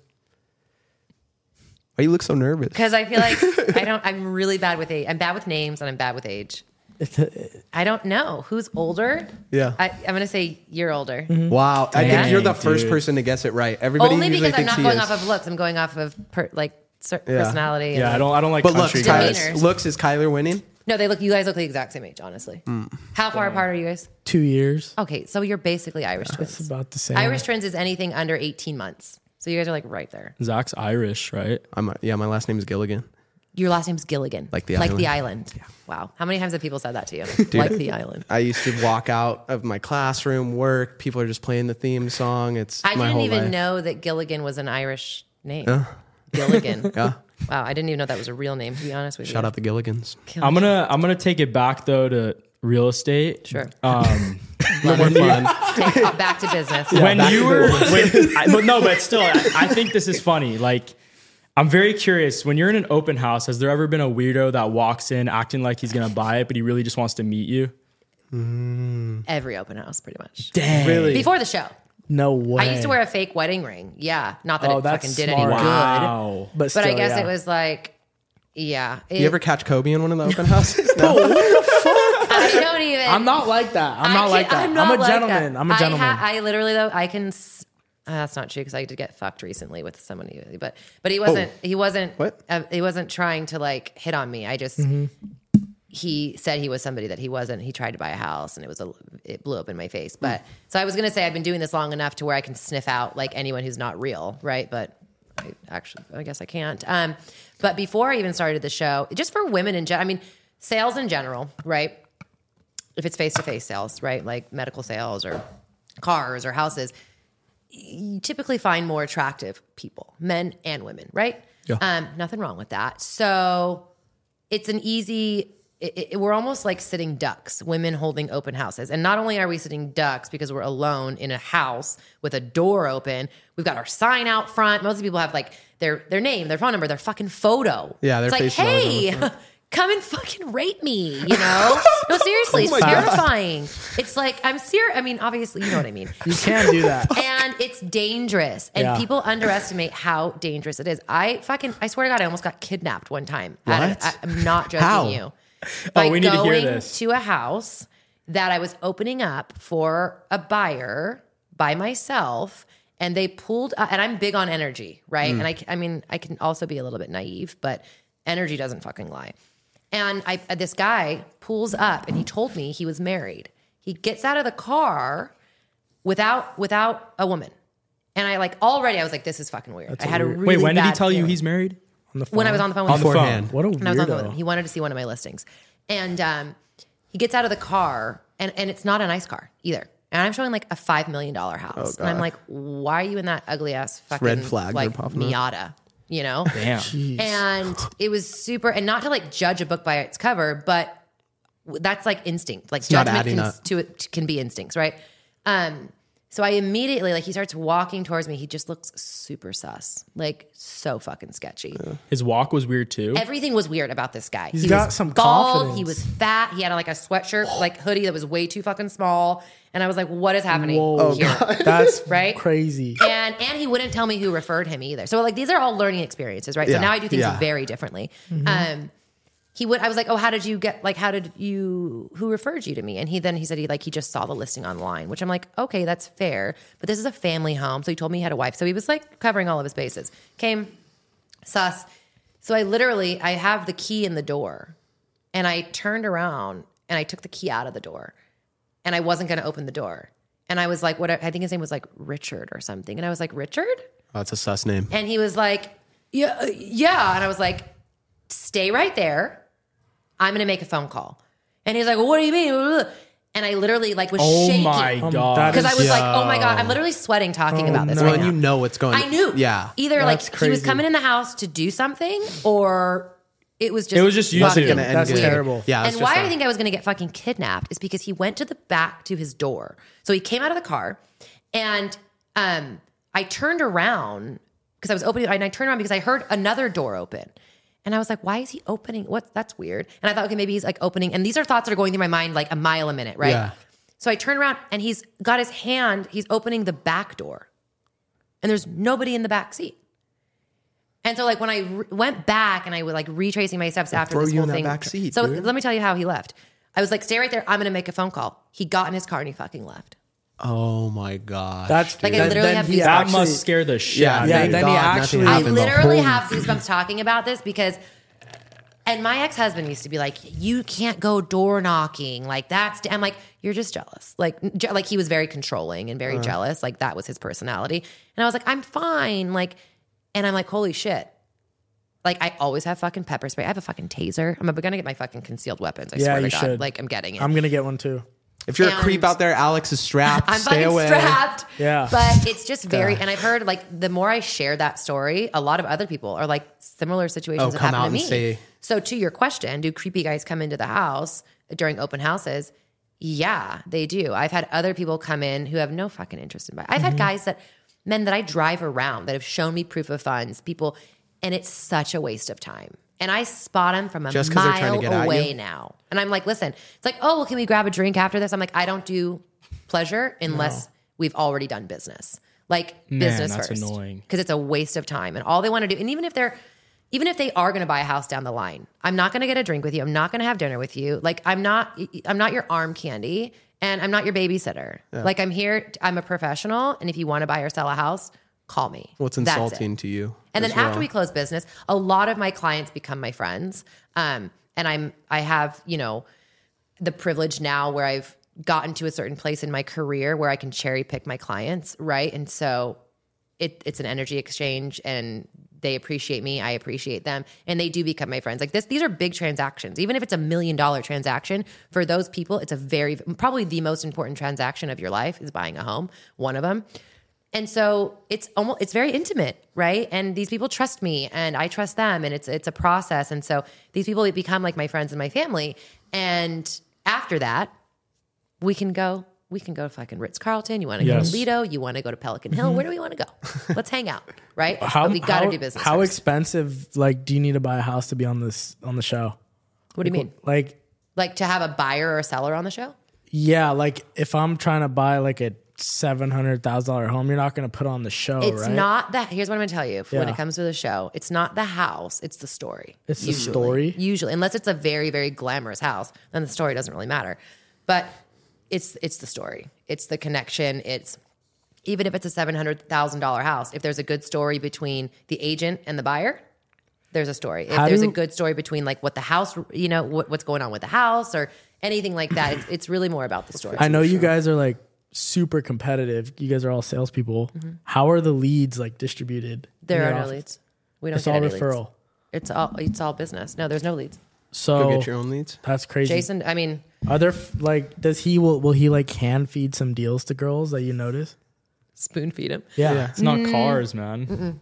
Why you look so nervous? Because I feel like I don't. I'm really bad with age. I'm bad with names and I'm bad with age. I don't know who's older. Yeah. I, I'm gonna say you're older. Wow. I Dang, think you're the first dude. person to guess it right. Everybody Only usually because I'm thinks not he going is. off of looks. I'm going off of per, like cer- Yeah. personality. and, Yeah, I like- don't. I don't like But looks, country Tyler- guys. Demeanor. looks is Kyler winning? No, they look. You guys look the exact same age. Honestly. How far apart are you guys? Two years. Okay, so you're basically Irish It's twins. about the same. Irish twins is anything under eighteen months. So you guys are like right there. Zach's Irish, right? I'm, yeah, my last name is Gilligan. Your last name's Gilligan. Like the like island. the island. Wow. How many times have people said that to you? Like the island. I used to walk out of my classroom, work. People are just playing the theme song. It's I my didn't whole even life. know that Gilligan was an Irish name. Yeah. Gilligan. Yeah. Wow, I didn't even know that was a real name, to be honest with you. Shout out the Gilligans. I'm gonna. I'm gonna take it back though to real estate. Sure. Um, Love More it. fun. Take, uh, back to business. when back you to were, when, I, but no, but still, I, I think this is funny. Like, I'm very curious. When you're in an open house, has there ever been a weirdo that walks in acting like he's gonna buy it, but he really just wants to meet you? Every open house, pretty much. Dang. Really? Before the show. No way. I used to wear a fake wedding ring. Yeah. Not that Oh, it that's fucking did smart. any good. Wow. but, But still, I guess yeah. it was like, yeah. It, You ever catch Kobe in one of the open houses? No. I don't even. I'm not like that. I'm I not like can't- that. I'm, not a like gentleman. that. I'm a gentleman. I, ha- I literally though I can. S- uh, that's not true because I did get fucked recently with somebody, but but he wasn't. He wasn't. What? Uh, he wasn't trying to like hit on me. I just. Mm-hmm. He said he was somebody that he wasn't. He tried to buy a house and it was a. It blew up in my face. But so I was gonna say I've been doing this long enough to where I can sniff out like anyone who's not real, right? But I actually, I guess I can't. Um, but before I even started the show, just for women in general, I mean, sales in general, right? If it's face-to-face sales, right? Like medical sales or cars or houses, you typically find more attractive people, men and women, right? Yeah. Um, nothing wrong with that. So it's an easy, it, it, we're almost like sitting ducks, women holding open houses. And not only are we sitting ducks because we're alone in a house with a door open, we've got our sign out front. Most people have like their, their name, their phone number, their fucking photo. Yeah, their it's like, face is always on the hey, front. come and fucking rape me, you know? No, seriously, it's Oh my God. terrifying. It's like, I'm serious. I mean, obviously, you know what I mean. you can't do that. And it's dangerous. And Yeah. people underestimate how dangerous it is. I fucking, I swear to God, I almost got kidnapped one time. at a- What? I, am not joking How? you. Oh, we need to hear going this. to a house that I was opening up for a buyer by myself. And they pulled, uh, and I'm big on energy, right? And I, I mean, I can also be a little bit naive, but energy doesn't fucking lie. And I, uh, this guy pulls up, and he told me he was married. He gets out of the car without without a woman, and I like already I was like, this is fucking weird. I had a, weird- really Wait, when did he bad tell you feeling. he's married? On the phone. When I was on the phone with On him. the phone. Beforehand. What a And I was on the phone with weirdo. him. He wanted to see one of my listings, and um, he gets out of the car, and, and it's not a nice car either. And I'm showing like a five million dollars house. Oh, and I'm like, why are you in that ugly ass fucking red flags like are popping up. Miata, you know? Damn. Jeez. And it was super, and not to like judge a book by its cover, but that's like instinct. Like not judgment adding can, up. to it can be instincts, right? Um, so I immediately, like he starts walking towards me. He just looks super sus, like so fucking sketchy. His walk was weird too. Everything was weird about this guy. He's he got was some bald. confidence. He was fat. He had like a sweatshirt, like hoodie that was way too fucking small. And I was like, what is happening Whoa, here? that's Right? crazy. And and he wouldn't tell me who referred him either. So like these are all learning experiences, right? Yeah, So now I do things yeah. very differently. Mm-hmm. Um, he would. I was like, oh, how did you get? Like, how did you? Who referred you to me? And he then he said he like he just saw the listing online, which I'm like, okay, that's fair. But this is a family home, so he told me he had a wife. So he was like covering all of his bases. Came sus. So I literally I have the key in the door, and I turned around and I took the key out of the door, and I wasn't going to open the door. And I was like, what? I think his name was like Richard or something. And I was like, Richard? Oh, that's a sus name. And he was like, yeah, uh, yeah. And I was like, stay right there. I'm going to make a phone call. And he's like, well, what do you mean? And I literally like was Oh shaking. my Um, god. that Because I was Yo. like, oh my God, I'm literally sweating talking about this no. right Well, now. you know what's going on. I knew. Yeah. Either like That's he was crazy. coming in the house to do something or it was just It was just you fucking two. Gonna end That's good. terrible. Yeah. and why I think I was going to get fucking kidnapped is because he went to the back to his door. So he came out of the car, and um, I turned around because I was opening, and I turned around because I heard another door open. And I was like, why is he opening? What? That's weird. And I thought, okay, maybe he's like opening. And these are thoughts that are going through my mind like a mile a minute, right? Yeah. So I turn around and he's got his hand, he's opening the back door. And there's nobody in the back seat. And so like when I re- went back and I was like retracing my steps after throw this you whole in that thing. back seat, so dude. let me tell you how he left. I was like, stay right there. I'm going to make a phone call. He got in his car and he fucking left. Oh my god. That's Like, I then- literally then have he these- that actually- must scare the shit Yeah, out of Yeah, you. thank then he God nothing actually- I happened the literally whole- have goosebumps talking about this because, and my ex-husband used to be like, you can't go door knocking. Like that's, I'm like, you're just jealous. Like, je- like he was very controlling and very Uh. jealous. Like that was his personality. And I was like, I'm fine. Like, and I'm like, holy shit. Like I always have fucking pepper spray. I have a fucking taser. I'm gonna get my fucking concealed weapons. I Yeah, swear to you God. should. Like I'm getting it. I'm gonna get one too. If you're a And- creep out there, Alex is strapped. I'm Stay fucking away. strapped. Yeah. But it's just very, and I've heard like the more I share that story, a lot of other people are like similar situations Oh, have come happened out to me. and say- So to your question, do creepy guys come into the house during open houses? Yeah, they do. I've had other people come in who have no fucking interest in buying. I've Mm-hmm. had guys that, men that I drive around that have shown me proof of funds, people, and it's such a waste of time. And I spot them from a Just 'cause they're trying to mile get at away you? now. And I'm like, listen, it's like, oh, well, can we grab a drink after this? I'm like, I don't do pleasure unless we've already done business. Like Man, business that's first. annoying. Because it's a waste of time. And all they want to do, and even if they're, even if they are going to buy a house down the line, I'm not going to get a drink with you. I'm not going to have dinner with you. Like I'm not, I'm not your arm candy and I'm not your babysitter. Like I'm here, I'm a professional. And if you want to buy or sell a house, call me. What's That's it. insulting to you? And then as after well? we close business, a lot of my clients become my friends. Um, and I'm, I have, you know, the privilege now where I've gotten to a certain place in my career where I can cherry pick my clients. Right. And so it, it's an energy exchange and they appreciate me. I appreciate them. And they do become my friends. Like this, these are big transactions. Even if it's a million dollar transaction for those people, it's a very, probably the most important transaction of your life is buying a home. One of them. And so it's almost, it's very intimate, right? And these people trust me and I trust them and it's, it's a process. And so these people become like my friends and my family. And after that, we can go, we can go to fucking Ritz-Carlton. You want to go Yes. to Lido? You want to go to Pelican Hill? Where do we want to go? Let's hang out, right? How, but we got to how- do business. How first. expensive, like, do you need to buy a house to be on this on the show? What do you mean? Like, Like to have a buyer or a seller on the show? yeah, like if I'm trying to buy like a seven hundred thousand dollar home, you're not going to put on the show, It's right? not that. Here's what I'm going to tell you. When Yeah. it comes to the show, it's not the house. It's the story. It's the usually. story? Usually, unless it's a very, very glamorous house, then the story doesn't really matter. But it's it's the story. It's the connection. It's even if it's a seven hundred thousand dollar house. If there's a good story between the agent and the buyer, there's a story. If How there's do- a good story between like what the house, you know, what, what's going on with the house or anything like that, it's, it's really more about the story. I know you guys are like super competitive. You guys are all salespeople. How are the leads like distributed? in There your are no office? leads. We don't It's get all any referral. leads. It's all it's all business. No, there's no leads. So Go get your own leads. that's crazy. Jason, I mean, Are there f- like does he will will he like hand feed some deals to girls that you notice? Spoon feed him. Yeah. Yeah. It's not cars, man. Mm-mm.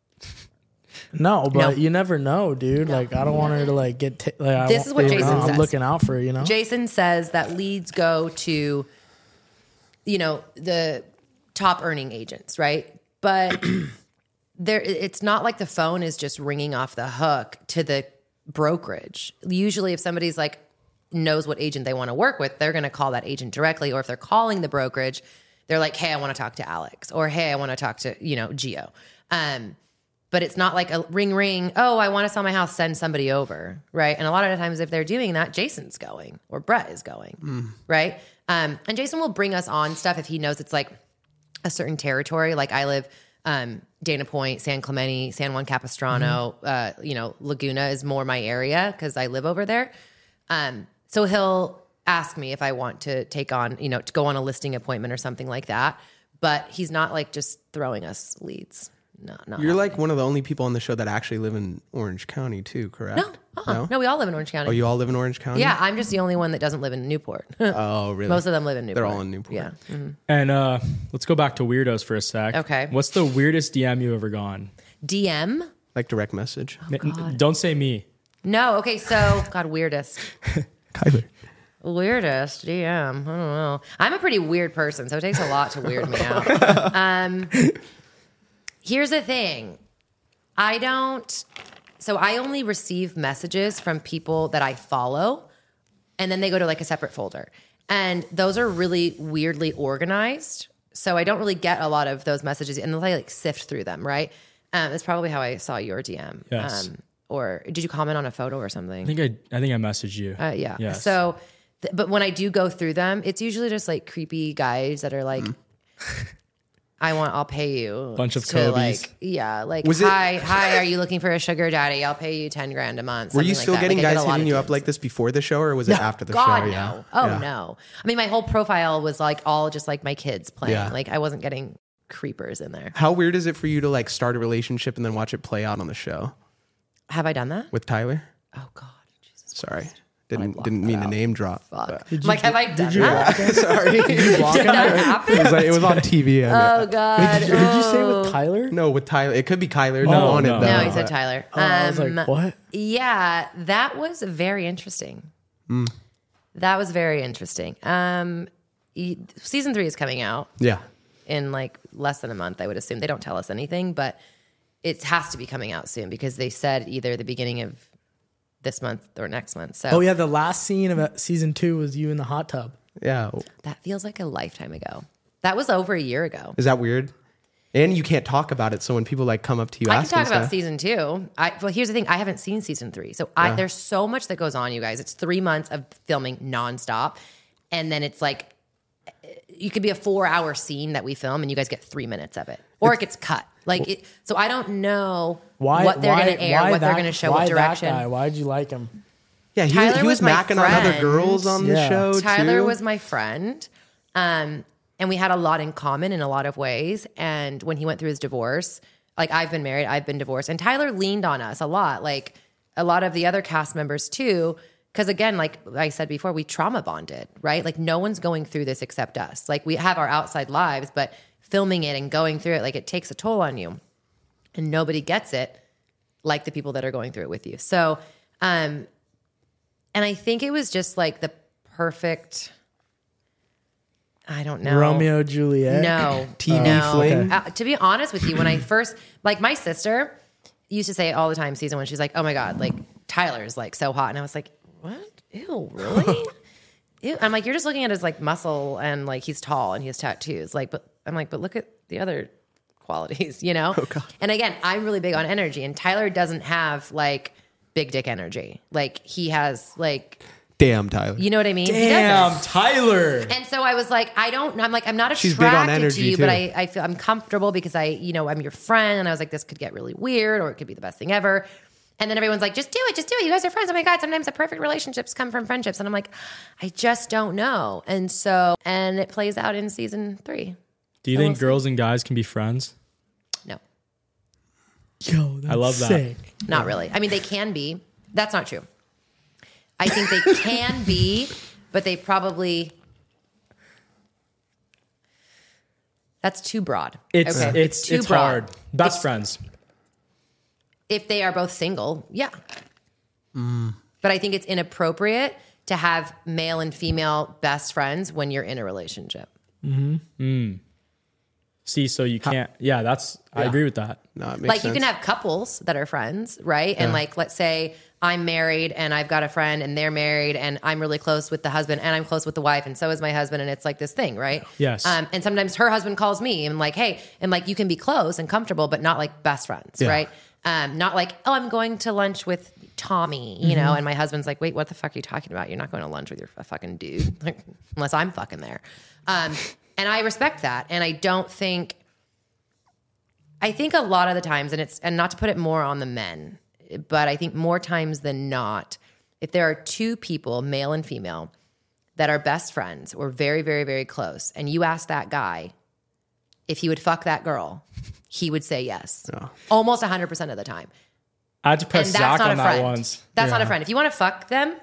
No, but No. you never know, dude. Like I don't want her to like get t- like I This wa- is what you Jason know, I'm says. looking out for, you know. Jason says that leads go to, you know, the top earning agents, right? But there, it's not like the phone is just ringing off the hook to the brokerage. Usually, if somebody's like knows what agent they want to work with, they're going to call that agent directly. Or if they're calling the brokerage, they're like, "Hey, I want to talk to Alex," or "Hey, I want to talk to you know Gio." Um, but it's not like a ring, ring. Oh, I want to sell my house. Send somebody over, right? And a lot of the times, if they're doing that, Jason's going or Brett is going, Mm. right? Um, and Jason will bring us on stuff if he knows it's like a certain territory. Like I live um, Dana Point, San Clemente, San Juan Capistrano, Mm-hmm. uh, you know, Laguna is more my area because I live over there. Um, so he'll ask me if I want to take on, you know, to go on a listing appointment or something like that. But he's not like just throwing us leads. No, not You're like happening. one of the only people on the show that actually live in Orange County too, correct? no, uh-uh. no, we all live in Orange County. Oh, you all live in Orange County? Yeah, I'm just the only one that doesn't live in Newport. Oh, really? Most of them live in Newport. They're all in Newport. Yeah. Mhm. And uh, let's go back to weirdos for a sec. Okay. What's the weirdest D M you ever gone? D M? Like direct message. Oh, N- don't say me. No. Okay. So, God, weirdest. Kyler. Weirdest D M. I don't know. I'm a pretty weird person, so it takes a lot to weird me out. Um, here's the thing. I don't, so I only receive messages from people that I follow, and then they go to like a separate folder. And those are really weirdly organized. So I don't really get a lot of those messages, and they'll like sift through them, right? Um, that's probably how I saw your D M. Yes. Um, or did you comment on a photo or something? I think I, I think I messaged you. Uh, yeah. Yes. So, th- but when I do go through them, it's usually just like creepy guys that are like, I want, I'll pay you. Bunch of to Kobe's. like, yeah, like, Was it- hi, hi, are you looking for a sugar daddy? I'll pay you ten grand a month. Were you something still like that. getting Like, I get guys a lot hitting of you up D Ms. like this before the show, or was it after the God, show? no. Yeah. Oh, Yeah. no. I mean, my whole profile was like all just like my kids playing. Yeah. Like I wasn't getting creepers in there. How weird is it for you to like start a relationship and then watch it play out on the show Have I done that? with Tyler? Oh, God. Jesus. Sorry, didn't blocked didn't that mean to out. name drop. Fuck. but- I'm like, have I done you that? Sorry, Did you block Did him? that it happen? was, like, it was on T V. I mean, Oh, God. Did you, did you say Oh. with Tyler? no, with Tyler, it could be Kyler. No, No, on no. it though. No, he said but- Tyler. Oh, I was Um, like, what? Yeah, that was very interesting. Mm. That was very interesting. Um, e- season three is coming out Yeah, in like less than a month, I would assume. They don't tell us anything, but it has to be coming out soon because they said either the beginning of this month or next month. So Oh yeah, the last scene of uh, season two was you in the hot tub. yeah. that feels like a lifetime ago. That was over a year ago. Is that weird? And you can't talk about it. So when people like come up to you, I can asking talk about stuff, season two. I, well, here's the thing: I haven't seen season three, so I, there's so much that goes on, you guys. It's three months of filming nonstop, and then it's like you could be a four-hour scene that we film, and you guys get three minutes of it, or it gets cut. Like, it, so I don't know Why? what they're why, going to air, why what they're that- going to show, why what direction. That guy? Why did you like him? yeah, he, Tyler he was, was my macking on other friend. girls on the Yeah. show. Tyler too. was my friend. Um, and we had a lot in common in a lot of ways. And when he went through his divorce, like I've been married, I've been divorced. And Tyler leaned on us a lot, like a lot of the other cast members too. Because again, like I said before, we trauma bonded, right? Like no one's going through this except us. Like we have our outside lives, but filming it and going through it, like it takes a toll on you. And nobody gets it like the people that are going through it with you. So, um, and I think it was just like the perfect, I don't know. Romeo Juliet. No. T V no. fling? Uh, to be honest with you, when I first, like my sister used to say it all the time, season one, she's like, oh my God, like Tyler's like so hot. And I was like, what? Ew, really? Ew. I'm like, you're just looking at his like muscle and like he's tall and he has tattoos. Like, but I'm like, but look at the other qualities, you know? Oh, God. And again, I'm really big on energy, and Tyler doesn't have like big dick energy. Like he has like, Damn, Tyler. you know what I mean? He doesn't. Damn, Tyler. And so I was like, I don't, I'm like, I'm not She's big on attracted to energy, you, but too. I, I feel I'm comfortable because I, you know, I'm your friend. And I was like, this could get really weird or it could be the best thing ever. And then everyone's like, just do it, just do it. You guys are friends. Oh my God, sometimes the perfect relationships come from friendships. And I'm like, I just don't know. And so, and it plays out in season three. Do you So think we'll see. girls and guys can be friends? No, Yo, that's I love that. sick. not really. I mean, they can be. That's not true. I think they can be, but they probably. That's too broad. It's okay? it's too it's broad. hard. Best It's- friends. If they are both single, yeah. Mm. But I think it's inappropriate to have male and female best friends when you're in a relationship. See, so you can't. Yeah, that's. I Yeah. agree with that. No, it makes Like sense. you can have couples that are friends, right? And like, let's say I'm married and I've got a friend and they're married and I'm really close with the husband and I'm close with the wife and so is my husband and it's like this thing, right? Yes. Um, and sometimes her husband calls me and like, hey, and like you can be close and comfortable, but not like best friends, Yeah. right? Um, not like, oh, I'm going to lunch with Tommy, you know, and my husband's like, wait, what the fuck are you talking about? You're not going to lunch with your a fucking dude, like, unless I'm fucking there. Um, and I respect that, and I don't think. I think a lot of the times, and it's and not to put it more on the men, but I think more times than not, if there are two people, male and female, that are best friends or very, very, very close, and you ask that guy if he would fuck that girl, he would say yes. Yeah. Almost one hundred percent of the time. I had to And press that's Zach not on a that friend. once. That's Yeah. not a friend. If you want to fuck them,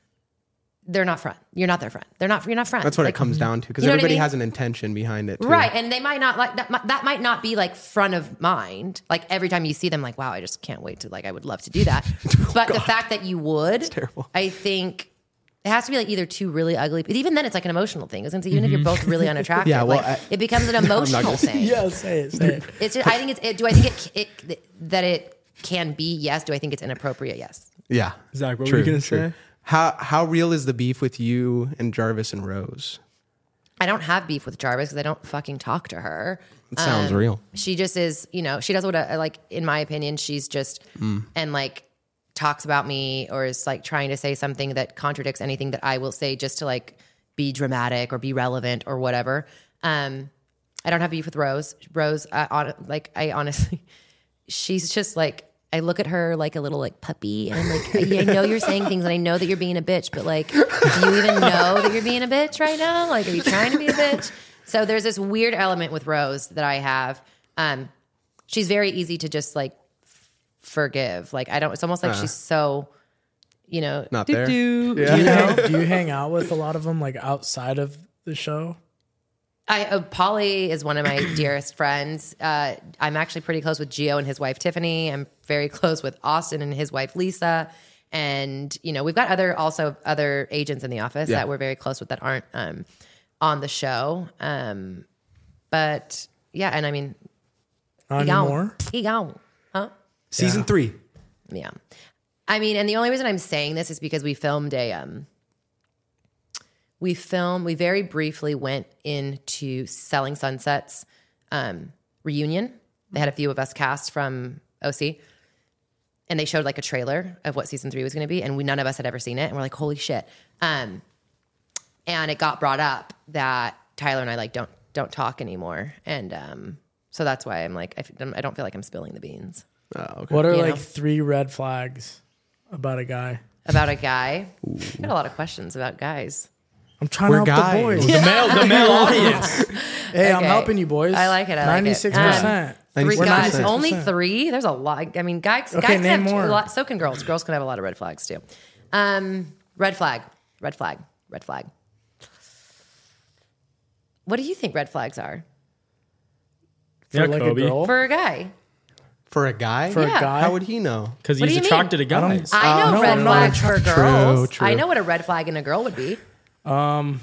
they're not friend. You're not their friend. They're not. You're not friends. That's what Like, it comes down to because you know what I everybody mean? has an intention behind it. Too. Right, and they might not like that. mi- That might not be like front of mind. Like every time you see them, like, wow, I just can't wait to like. I would love to do that. But the fact that you would, terrible. I think it has to be like either two really ugly. But even then, it's like an emotional thing, isn't it? Even if you're both really unattractive, Yeah, well, like I- it becomes an emotional gonna say- thing. Yeah, say it, say it. It's. Just, I think it's. It, do I think it, it that it can be? Yes. Do I think it's inappropriate? Yes. Yeah. Zach, what True, were you gonna true. say? How how real is the beef with you and Jarvis and Rose? I don't have beef with Jarvis because I don't fucking talk to her. It sounds Um, real. She just is, you know, she does what, I, like, in my opinion, she's just, and like talks about me or is like trying to say something that contradicts anything that I will say just to like be dramatic or be relevant or whatever. Um, I don't have beef with Rose. Rose, I, on, like, I honestly, she's just like, I look at her like a little like puppy and I'm like, I, I know you're saying things and I know that you're being a bitch, but like, do you even know that you're being a bitch right now? Like, are you trying to be a bitch? So there's this weird element with Rose that I have. Um, she's very easy to just like f- forgive. Like I don't, it's almost like she's so, you know, Not there. Do you hang, do you hang out with a lot of them like outside of the show? I, uh, Polly is one of my dearest friends. Uh, I'm actually pretty close with Gio and his wife Tiffany. I'm very close with Austin and his wife Lisa. And you know, we've got other also other agents in the office Yeah. that we're very close with that aren't um, on the show. Um, but yeah, and I mean, Not he gone. anymore? He gone, huh? Season Yeah. three. Yeah. I mean, and the only reason I'm saying this is because we filmed a um we filmed we very briefly went into Selling Sunset's um reunion. They had a few of us cast from O C. And they showed like a trailer of what season three was going to be, and we none of us had ever seen it, and we're like, "Holy shit!" Um, and it got brought up that Tyler and I like don't don't talk anymore, and um, so that's why I'm like, I, f- I don't feel like I'm spilling the beans Oh, okay. What are You like know? three red flags about a guy? about a guy. I got a lot of questions about guys. I'm trying We're to help guys. the boys. The male, the male audience. Hey, I'm Okay. helping you boys. I like it, I like it. Ninety-six percent. Three We're guys, ninety-six only percent. three. There's a lot. I mean, guys, Okay, guys can name have more. a lot. So can girls. Girls can have a lot of red flags too. Um, red flag, red flag, red flag. What do you think red flags are For Yeah, like Kobe. a girl. for a guy? For a guy? For Yeah. a guy. How would he know? Because What he's do you attracted mean? to guys. I know no, red I'm flags not. for True, girls. true. I know what a red flag in a girl would be. Um,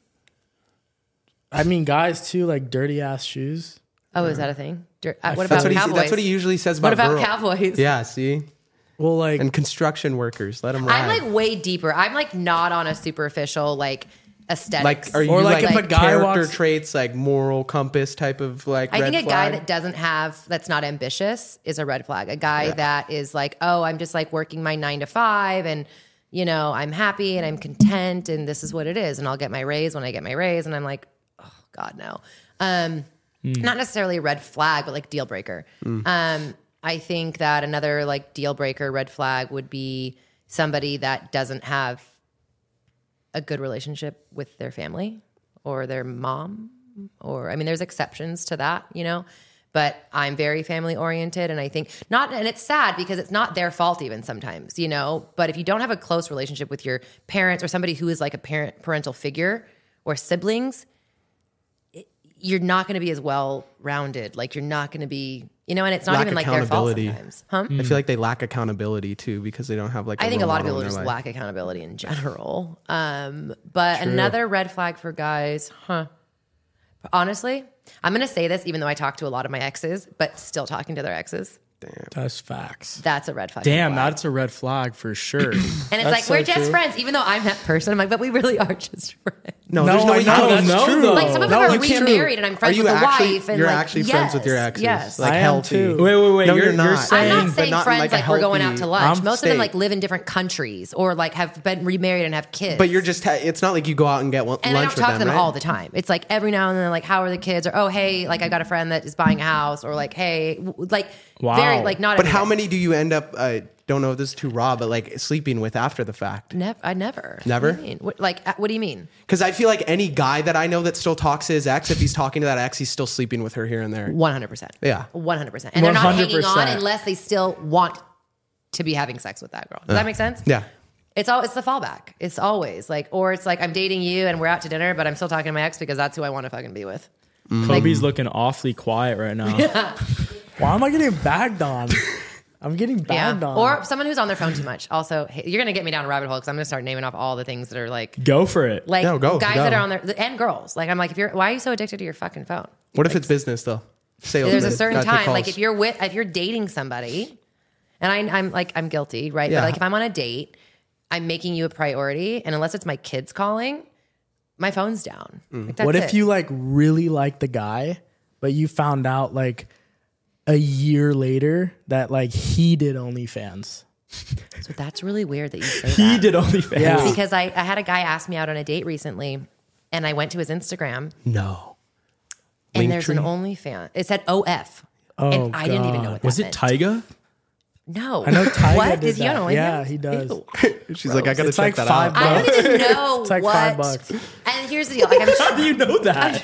I mean, guys too, like dirty ass shoes. Oh, is that a thing? Dir- uh, what That's about what, he, cowboys? that's what he usually says about What about girls. cowboys? Yeah, see? Well, like And construction workers. Let them ride. I'm like way deeper. I'm like not on a superficial like aesthetics. Like, are you Or, like, like, if a guy character walks- traits, like moral compass type of like I red think a guy flag? that doesn't have that's not ambitious is a red flag. A guy that is like, oh, I'm just like working my nine to five, and you know, I'm happy and I'm content, and this is what it is, and I'll get my raise when I get my raise, and I'm like, oh God, no. Um, Not necessarily a red flag, but like deal breaker. Um, I think that another like deal breaker red flag would be somebody that doesn't have a good relationship with their family or their mom, or I mean, there's exceptions to that, you know, but I'm very family oriented. And I think not, and it's sad because it's not their fault even sometimes, you know, but if you don't have a close relationship with your parents or somebody who is like a parent, parental figure or siblings, it, you're not going to be as well rounded. Like you're not going to be, you know, and it's not Lack even like their fault accountability. sometimes. Huh? I feel like they lack accountability too because they don't have like. I think a role lot of model people in just their life. lack accountability in general. Um, but another red flag for guys, huh? Honestly, I'm going to say this even though I talk to a lot of my exes, but still talking to their exes. That's facts. That's a red flag. Damn, flag. that's a red flag for sure. And it's That's like, so we're just true. friends, even though I'm that person. I'm like, but we really are just friends. No, No, there's no I way you know, can- that's true, though. Like some of No, them are you can't- remarried and I'm friends Are you with the actually, wife. And you're like, actually yes, friends with your exes? Yes. Like I am healthy. too. Wait, wait, wait. No, you're, you're not. you're I'm saying, not but saying not in, friends like, a like, we're going out healthy- to lunch. I'm Most of them state. like live in different countries or like have been remarried and have kids. But you're just, ha- it's not like you go out and get one, and I lunch don't with talk them, to them right? all the time. It's like every now and then, like, how are the kids? Or, oh, hey, like, I got a friend that is buying a house. Or, like, hey, w- like, Wow. very, like, not But every how day. many do you end up, uh, don't know if this is too raw, but like sleeping with after the fact? Never. I never. Never? What do you mean? What, like, uh, what do you mean? Because I feel like any guy that I know that still talks to his ex, if he's talking to that ex, he's still sleeping with her here and there. one hundred percent. Yeah. one hundred percent. And they're not hanging on one hundred percent. unless they still want to be having sex with that girl. Does that make sense? Yeah. It's all it's the fallback. It's always like, or it's like I'm dating you and we're out to dinner, but I'm still talking to my ex because that's who I want to fucking be with. Kobe's looking awfully quiet right now. Why am I getting bagged on? I'm getting Yeah. bagged on. Or someone who's on their phone too much. Also, hey, you're gonna get me down a rabbit hole because I'm gonna start naming off all the things that are like, Go for it. like No, go, guys go. that are on their and girls. Like I'm like, if you're, why are you so addicted to your fucking phone? What if it's business though? Sales. There's a certain Gotta take time, like calls. if you're with, if you're dating somebody, and I, I'm like, I'm guilty, right? Yeah. But like if I'm on a date, I'm making you a priority, and unless it's my kids calling, my phone's down. Like, that's what if it. you like really like the guy, but you found out like a year later that like he did OnlyFans? So that's really weird that you say He that. did OnlyFans. Yeah. Because I, I had a guy ask me out on a date recently, and I went to his Instagram, No. and Linktree? there's an OnlyFans. It said O F, Oh, and I didn't even know God. what that Was it meant. Tyga? No, I know Tyga What did is he on that. OnlyFans? Yeah, he does. Ew. She's like, I gotta It's check like that five out. I don't even know It's like what. five bucks. And here's the deal: like I'm How do you know that?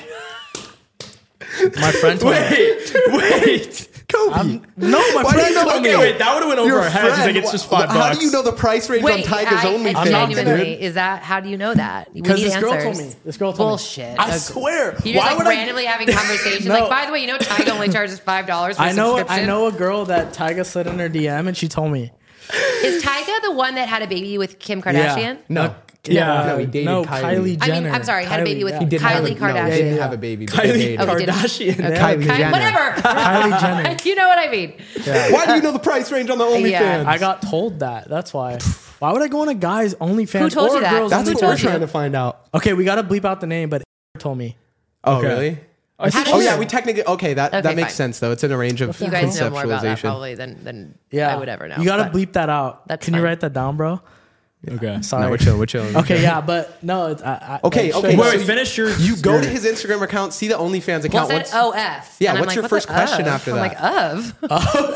My friend told me. wait, wait. Kobe. No, my Why do friend you know- told me. Okay, wait, that would have went over Your our heads. He's like, friend, it's just wh- five How bucks. do you know the price range Wait, on Tiger's I, OnlyFans? genuinely, is that how do you know that? We 'Cause need this girl answers. told me. This girl told me. Bullshit. I Okay. swear. You just Why like would I- randomly having conversations. No. Like, by the way, you know, Tyga only charges five dollars for I a know. subscription. I know a girl that Tyga slid in her D M and she told me. Is Tyga the one that had a baby with Kim Kardashian? No. Yeah, No, he dated no, Kylie. Kylie I Jenner. mean, I'm sorry, had a baby Kylie, with yeah. He didn't Kylie have a, Kardashian. No, he didn't Yeah, have yeah. a baby. but they Kylie dated. Oh, he didn't. Kardashian. Yeah. Kylie Kylie- Jenner. whatever. Kylie Jenner. You know what I mean? Why do you know the price range on the OnlyFans? Yeah. I got told that. That's why. Why would I go on a guy's OnlyFans Who told or you that? girl's That's Who what told we're OnlyFans? you? trying to find out. Okay, we got to bleep out the name, but told me. Oh, Okay. really? I How think- did Oh you- yeah, we technically okay. That Okay, that makes fine. sense though. It's in a range of You guys know more about that conceptualization. probably than, than Yeah, I would ever know. You got to but- bleep that out. That's Can you fine. write that down, bro? Okay. Sorry. No, we're chilling. We're chilling. Okay, yeah, but no. It's, I, I, Okay, like, okay. straight Wait, up- wait, finish your. You go your- to his Instagram account, see the OnlyFans Well, account. it What's, said O F. Yeah, And I'm what's like, your the first question of? after I'm that? like,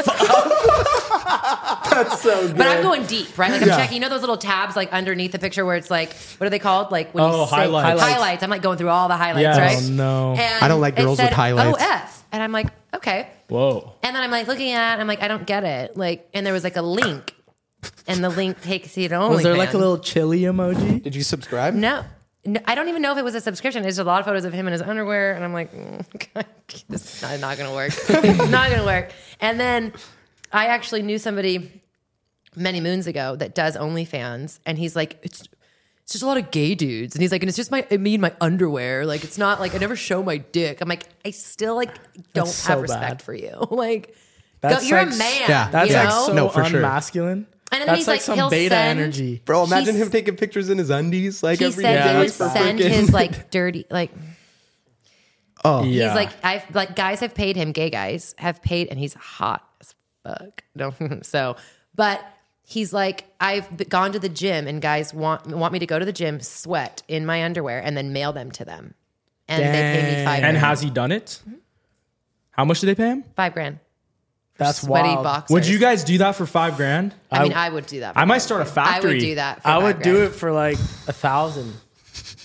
of. That's so good. But I'm going deep, right? Like I'm Yeah. checking. You know those little tabs like underneath the picture where it's like, what are they called? Like when Oh, you say highlights. highlights. I'm like going through all the highlights, Yes. right? Oh, no. And I don't like it girls with said highlights. O F, and I'm like, okay. Whoa. And then I'm like looking at, it, I'm like, I don't get it. Like, and there was like a link, and the link takes you to OnlyFans. Was there like a little chili emoji? Did you subscribe? No. No, I don't even know if it was a subscription. There's a lot of photos of him in his underwear, and I'm like, mm, this is not, not going to work. It's not going to work. And then I actually knew somebody many moons ago that does OnlyFans, and he's like, it's it's just a lot of gay dudes, and he's like, and it's just my me in my underwear. Like, it's not like I never show my dick. I'm like, I still like don't That's have so respect bad. for you. Like, That's go, you're like- a man. Yeah, That's you like know? so No, for sure. unmasculine. And then That's he's like, like, some he'll beta send- energy. Bro, imagine He's- him taking pictures in his undies like he every said Yeah, he would that's for send freaking- his like dirty like. Oh, Yeah. He's like, I've like guys have paid him, gay guys have paid, and he's hot as fuck. No, so, but he's like, I've b- gone to the gym, and guys want want me to go to the gym, sweat in my underwear, and then mail them to them, and they pay me five. And grand. has he done it? How much did they pay him? five grand. That's Sweaty wild. boxers. Would you guys do that for five grand? I mean, I would do that. For I might five start a grand. factory. I would do that. For I five would do grand. it for like a thousand.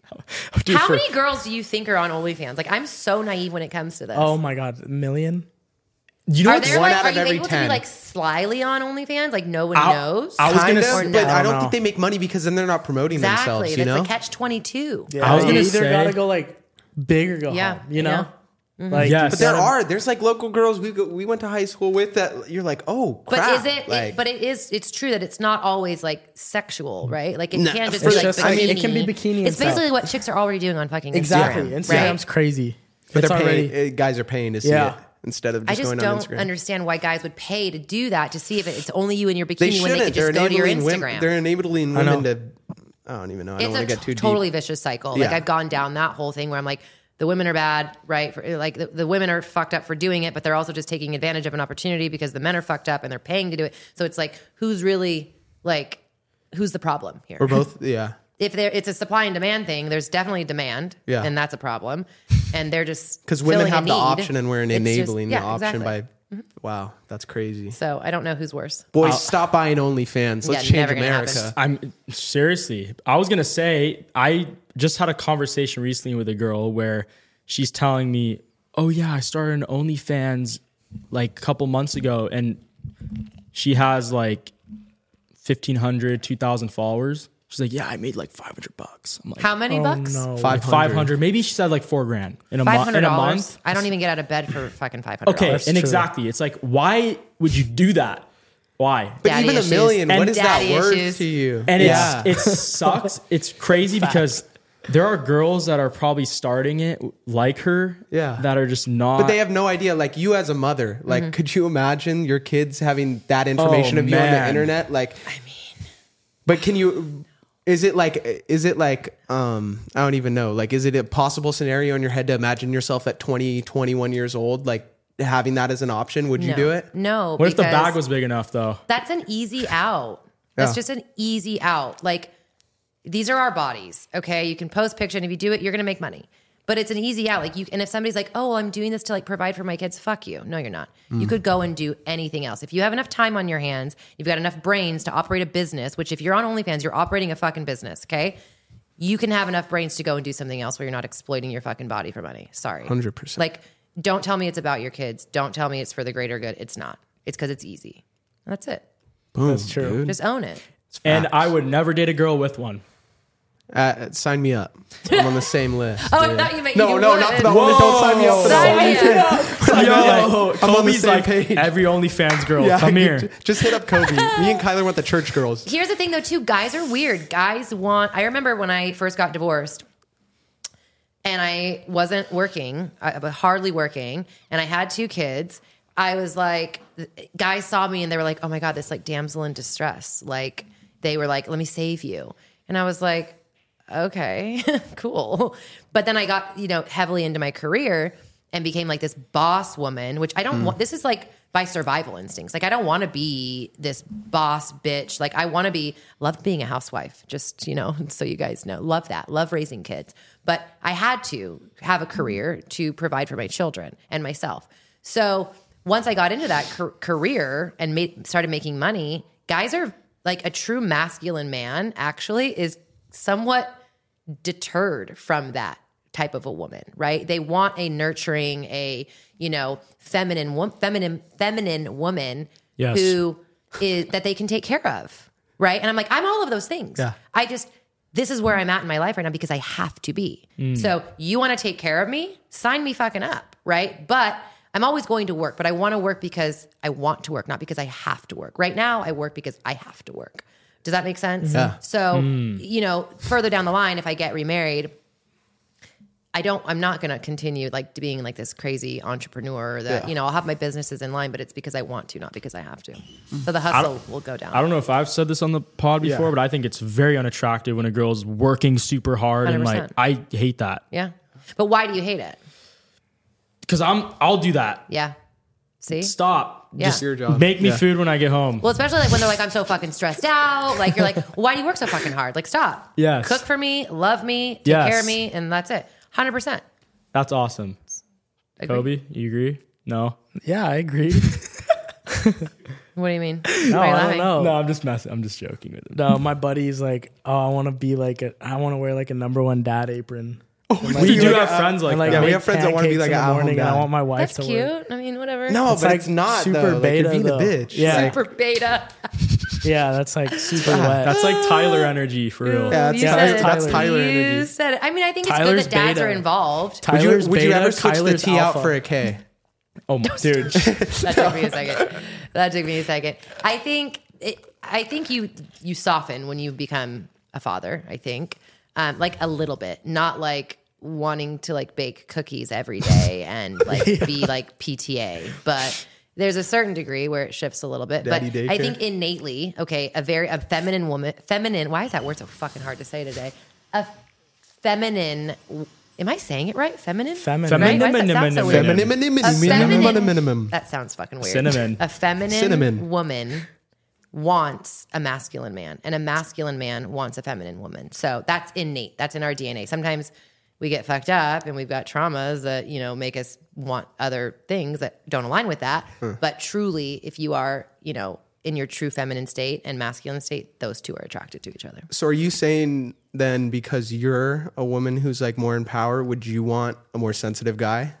Dude, How for- many girls do you think are on OnlyFans? Like, I'm so naive when it comes to this. Oh my god, a million. You know Are what's there one like, out are of you every able to ten. be like slyly on OnlyFans? Like no one I- knows. I was Kind gonna of, say- but I I don't don't think they make money because then they're not promoting exactly. themselves. You That's know, a catch twenty-two. Yeah, I was you gonna either say- gotta go like big or go Yeah, home. You know, yeah. like Yes. but there gotta- are there's like local girls we go, we went to high school with that you're like, oh But crap. is it, like, it? But it is. It's true that it's not always like sexual, right? Like it No, can just for be like just- bikini. I mean, it can be bikini and It's basically stuff. what chicks are already doing on fucking exactly. Instagram. Instagram's right? crazy. but It's they're already paying, uh, guys are paying to see Yeah. it instead of I just, just going on don't Instagram. understand why guys would pay to do that to see if it's only you in your They bikini when they shouldn't. could They're just go to your enabling Instagram. women. They're enabling I know. women to. I don't even know. I don't It's want a to get too t- totally deep. vicious cycle. Like Yeah. I've gone down that whole thing where I'm like, the women are bad, right? For, like the, the women are fucked up for doing it, but they're also just taking advantage of an opportunity because the men are fucked up and they're paying to do it. So it's like, who's really like, who's the problem here? We're both. Yeah. If there, it's a supply and demand thing, there's definitely demand, Yeah. and that's a problem. And they're just Because women filling a have the need. option and we're It's just- enabling yeah, the option exactly. by. Wow, that's crazy. So I don't know who's worse. Boys, stop buying OnlyFans. Let's Yeah, change never gonna America. I'm seriously. I was gonna say I just had a conversation recently with a girl where she's telling me, "Oh yeah, I started an OnlyFans like a couple months ago, and she has like fifteen hundred, two thousand followers." She's like, "Yeah, I made like five hundred bucks." I'm like, How many oh bucks? no. like five hundred. Maybe she said like four grand in a Five month. hundred In a dollars. month. I don't even get out of bed for fucking five hundred. Okay, That's and true. exactly, it's like, why would you do that? Why? But Daddy even issues. a million, And what is that daddy worth issues. to you? And yeah. it's it sucks. It's crazy because there are girls that are probably starting it like her, Yeah. that are just not. But they have no idea. Like you as a mother, like Mm-hmm. could you imagine your kids having that information Oh, of you on the man. internet? Like, I mean, but can you? Is it like? Is it like? Um, I don't even know. Like, is it a possible scenario in your head to imagine yourself at twenty, twenty-one years old, like having that as an option? Would you No. do it? No. What if the because bag was big enough though? That's an easy out. That's Yeah. just an easy out. Like these are our bodies. Okay, you can post picture, and if you do it, you're gonna make money. But it's an easy out. Like you, and if somebody's like, "Oh, well, I'm doing this to like provide for my kids," fuck you. No, you're not. You could go and do anything else. If you have enough time on your hands, you've got enough brains to operate a business. Which, if you're on OnlyFans, you're operating a fucking business. Okay, you can have enough brains to go and do something else where you're not exploiting your fucking body for money. Sorry, one hundred percent. Like, don't tell me it's about your kids. Don't tell me it's for the greater good. It's not. It's because it's easy. That's it. Boom, That's true. dude. Just own it. And I would never date a girl with one. Uh, sign me up. I'm on the same list. Oh, I dude. thought you meant no, you no, would. not the only. Don't sign me up for the Sign me OnlyFans. Yo, I'm on the Kobe's same like page. every OnlyFans girl. Yeah, Come you- here. Just hit up Kobe. Me and Kyler want the church girls. Here's the thing, though, too. Guys are weird. Guys want. I remember when I first got divorced, and I wasn't working, I was hardly working, and I had two kids. I was like, guys saw me and they were like, "Oh my god, this like damsel in distress." Like they were like, "Let me save you," and I was like, "Okay, cool." But then I got you know heavily into my career and became like this boss woman, which I don't want. This is like by survival instincts. Like I don't want to be this boss bitch. Like I want to be, love being a housewife. Just, you know, so you guys know, love that, love raising kids. But I had to have a career to provide for my children and myself. So once I got into that car- career and made, started making money, guys are like a true masculine man actually is somewhat deterred from that type of a woman, right? They want a nurturing, a, you know, feminine, wo- feminine, feminine woman Yes. who is that they can take care of, right? And I'm like, I'm all of those things. Yeah. I just, this is where I'm at in my life right now because I have to be. So you want to take care of me? Sign me fucking up, right? But I'm always going to work, but I want to work because I want to work, not because I have to work. Right now, I work because I have to work. Does that make sense? Yeah. So, you know, further down the line, if I get remarried, I don't, I'm not going to continue like being like this crazy entrepreneur that, Yeah. you know, I'll have my businesses in line, but it's because I want to, not because I have to. So the hustle will go down. I don't know if I've said this on the pod before, Yeah. but I think it's very unattractive when a girl's working super hard and one hundred like percent. I hate that Yeah. But why do you hate it? because I'm I'll do that. Yeah. See? Stop. Yeah. Just Your job. make me Yeah. food when I get home. Well, especially like when they're like, I'm so fucking stressed out. Like you're like, well, why do you work so fucking hard? Like stop. Yes. Cook for me, love me, take Yes. care of me, and that's it. one hundred percent. That's awesome. Agree. Kobe, you agree? No. Yeah, I agree. What do you mean? No, Why are you I laughing? don't know. No, I'm just messing. I'm just joking with him. No, my buddy's like, oh, I want to be like a, I want to wear like a number one dad apron. We do have friends like And, like, that. Yeah, we make have friends that wanna be pancakes like in an the at-home morning, and I dad. want my wife That's to cute. wear. I mean, whatever. No, It's but like it's not super though. Like, beta, you're being though. a bitch. Yeah. Like, Super beta. Yeah, that's like super wet. That's like Tyler energy for real. yeah, that's, You Tyler, said it. that's Tyler. Tyler You energy. said it. I mean, I think it's Tyler's good that dads beta. are involved. Would you, Tyler's would you beta, ever switch Kyler's the T out alpha. for a K? Oh my dude. That took me a second. That took me a second. I think it, I think you you soften when you become a father. I think um, like a little bit, not like wanting to like bake cookies every day and like be like P T A, but there's a certain degree where it shifts a little bit. Daddy but I daycare. think innately, okay, a very a feminine woman, feminine. Why is that word so fucking hard to say today? A feminine. Am I saying it right? Feminine. Feminine. Right? Why does that sound so weird? Feminine. Minimum, A minimum, feminine- minimum. That sounds fucking weird. Cinnamon. A feminine Cinnamon. woman wants a masculine man, and a masculine man wants a feminine woman. So that's innate. That's in our D N A. Sometimes we get fucked up and we've got traumas that, you know, make us want other things that don't align with that. But truly, if you are, you know, in your true feminine state and masculine state, those two are attracted to each other. So are you saying then because you're a woman who's like more in power, would you want a more sensitive guy?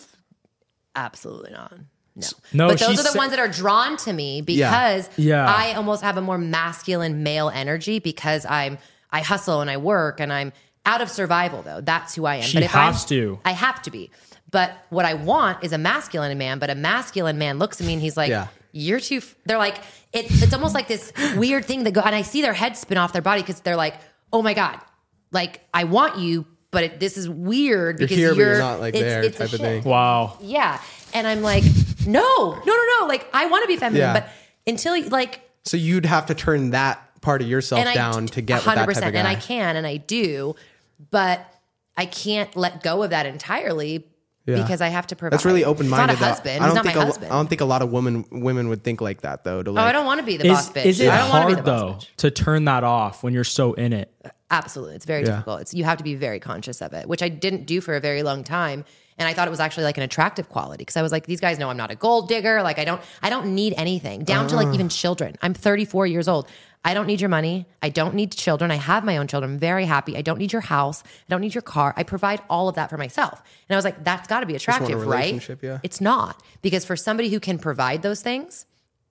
Absolutely not. No. No, but those she's are the sa- ones that are drawn to me because Yeah. I almost have a more masculine male energy because I'm I hustle and I work and I'm out of survival though. That's who I am. She but if has I'm, to. I have to be. But what I want is a masculine man, but a masculine man looks at me and he's like, Yeah. you're too, f-. They're like, it, it's almost like this weird thing that go, and I see their head spin off their body because they're like, oh my God, like I want you, but it, this is weird You're because here, but you're you're not like it's, there it's a type of shit. thing. Wow. Yeah. And I'm like, no, no, no, no. Like, I want to be feminine, Yeah. but until you, like, So you'd have to turn that part of yourself and I, down to get with one hundred that percent, type of guy. and I can, and I do, but I can't let go of that entirely Yeah. because I have to provide. That's really open minded. He's not a husband. I He's don't not my think a, husband. I don't think a lot of women women would think like that though. To oh, like, I don't want to be the Is, boss bitch. is it I don't want to be hard the boss though bitch. to turn that off when you're so in it? Absolutely. It's very Yeah. difficult. It's, you have to be very conscious of it, which I didn't do for a very long time. And I thought it was actually like an attractive quality because I was like, these guys know I'm not a gold digger. Like I don't, I don't need anything down to like even children. I'm thirty-four years old. I don't need your money. I don't need children. I have my own children. I'm very happy. I don't need your house. I don't need your car. I provide all of that for myself. And I was like, that's got to be want a attractive, right? relationship, yeah. It's not, because for somebody who can provide those things,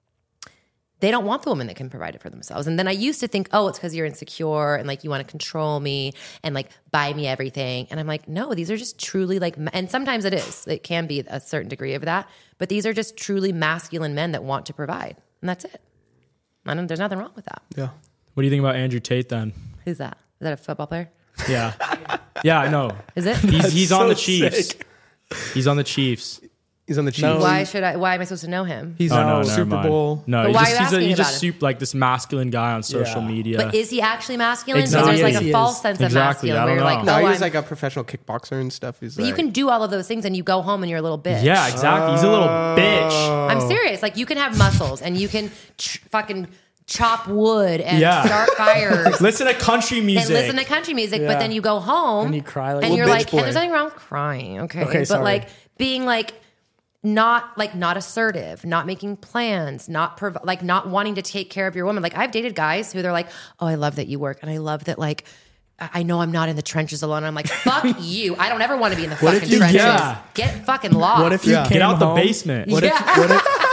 they don't want the woman that can provide it for themselves. And then I used to think, oh, it's because you're insecure and like you want to control me and like buy me everything. And I'm like, no, these are just truly like, and sometimes it is. It can be a certain degree of that. But these are just truly masculine men that want to provide. And that's it. I don't, there's nothing wrong with that. Yeah. What do you think about Andrew Tate then? Who's that? Is that a football player? Yeah. Yeah, I know. Is it? He's, he's on so the Chiefs. sick. He's on the Chiefs. He's on the Chiefs. No. Why should I, why am I supposed to know him? He's Oh, on no, never Super mind. Bowl. No, But he's why are just, you he's, a, asking he's about just him? super, like this masculine guy on social Yeah. media. But is he actually masculine? Exactly. So there's like He a is. false sense Exactly. of masculine I where don't you're like, know. no, No, I'm, he's like a professional kickboxer and stuff. He's but like, you can do all of those things and you go home and you're a little bitch. yeah, exactly. He's a little bitch. I'm serious. Like you can have muscles and you can ch- fucking chop wood and Yeah. start fires Listen to country music. and listen to country music, but Yeah. then you go home And you cry like and a you're bitch like, boy. and there's nothing wrong with crying, okay? Okay, but sorry. like being like not like not assertive, not making plans, not prov- like not wanting to take care of your woman. Like I've dated guys who they're like, oh, I love that you work, and I love that like. I I know I'm not in the trenches alone. I'm like, fuck you. I don't ever want to be in the What if fucking you- trenches. yeah. Get fucking lost. What if you Yeah. came Get out the home- basement. What Yeah. if what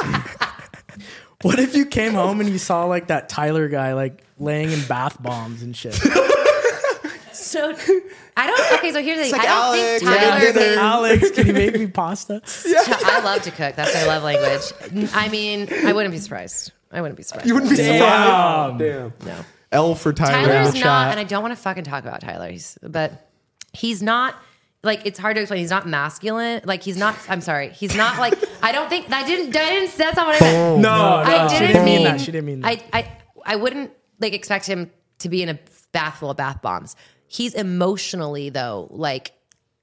if what if you came home and you saw like that Tyler guy like laying in bath bombs and shit? So I don't. Okay, so here's the thing. like, I don't Alex, think Tyler yeah, dinner. is. Alex, can you make me pasta? I love to cook. That's my love language. I mean, I wouldn't be surprised. I wouldn't be surprised. you wouldn't be Damn. surprised. Damn. No. L for Tyler. Tyler's in the not, chat. and I don't want to fucking talk about Tyler. He's, but he's not. Like it's hard to explain. He's not masculine. Like he's not. I'm sorry. He's not like. I don't think. I didn't. I didn't. That's not what I meant. No, I no. didn't, she didn't mean mean that. She didn't mean that. I, I, I wouldn't like expect him to be in a bath full of bath bombs. He's emotionally though, like,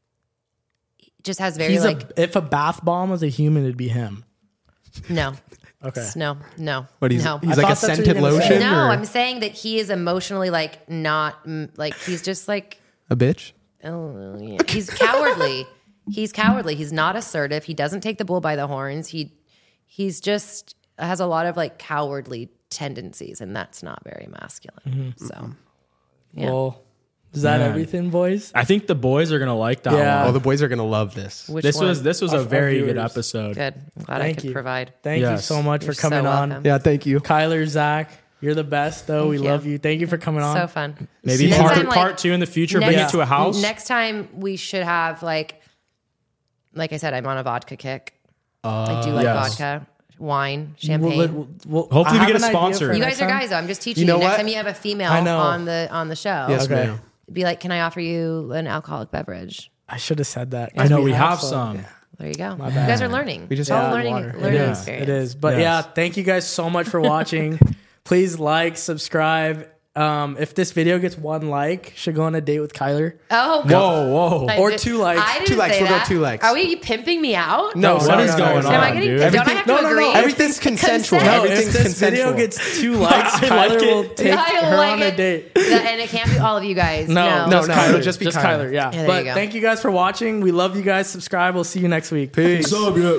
just has very He's like a, if a bath bomb was a human, it'd be him. no, Okay. no, no. What he's no. he's I like a thought that's what scented you were gonna say. lotion. no, or I'm saying that he is emotionally like not mm, like he's just like a bitch. oh yeah. He's cowardly. He's cowardly. He's not assertive. He doesn't take the bull by the horns. He he's just has a lot of like cowardly tendencies, and that's not very masculine. Mm-hmm. So, yeah. Well, is that Man. everything, boys? I think the boys are gonna like that Yeah. one. Oh, the boys are gonna love this. Which This one? was this was Our- a very our good viewers. episode. good. I'm glad I Thank could you. provide. Thank you Yes. so much You're for coming so on. welcome. Yeah, thank you. Kyler, Zach, you're the best, though. Thank we you. love you. Thank you for coming on. So fun. Maybe Next part, time, like, part two in the future. Bring next- it to a house. Next time we should have like, like I said, I'm on a vodka kick. I do like yes. vodka, wine, We'll- champagne. we'll- we'll- Hopefully I we have get a an idea sponsor. for you next guys are time. guys, though. I'm just teaching You you. know Next what? time you have a female I know. on the on the show, Yes, Okay. ma'am. be like, "Can I offer you an alcoholic beverage?" I should have said that. I know we, have have some. There you go. You bad. guys are learning. We just It's all had learning, water. learning It is. experience. It is. But Yes. yeah, thank you guys so much for watching. Please like, subscribe. Um, if this video gets one like, should go on a date with Kyler. Oh, Whoa, whoa. I Or did- two likes. I didn't Two likes, say we'll go that. two likes. Are we pimping me out? No, what no, is no, going no, on, Am I getting? dude? Don't I Everything- have no, to no, no. agree? Everything's consensual. Consent. No, if Everything's this consensual. video gets two likes, I Kyler like it. will take I her like on a it. date. That- and it can't be all of you guys. No, No, no, just no, Kyler. it'll just be just Kyler. Kyler. Yeah. Yeah, there but you go. thank you guys for watching. We love you guys. Subscribe. We'll see you next week. Peace.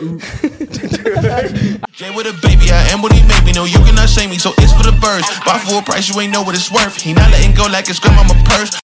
Jay with a baby, I am what he made me. No, you cannot shame me, so it's for the birds. Buy full price, you ain't know what it's worth. He not letting go like it's grandmama purse.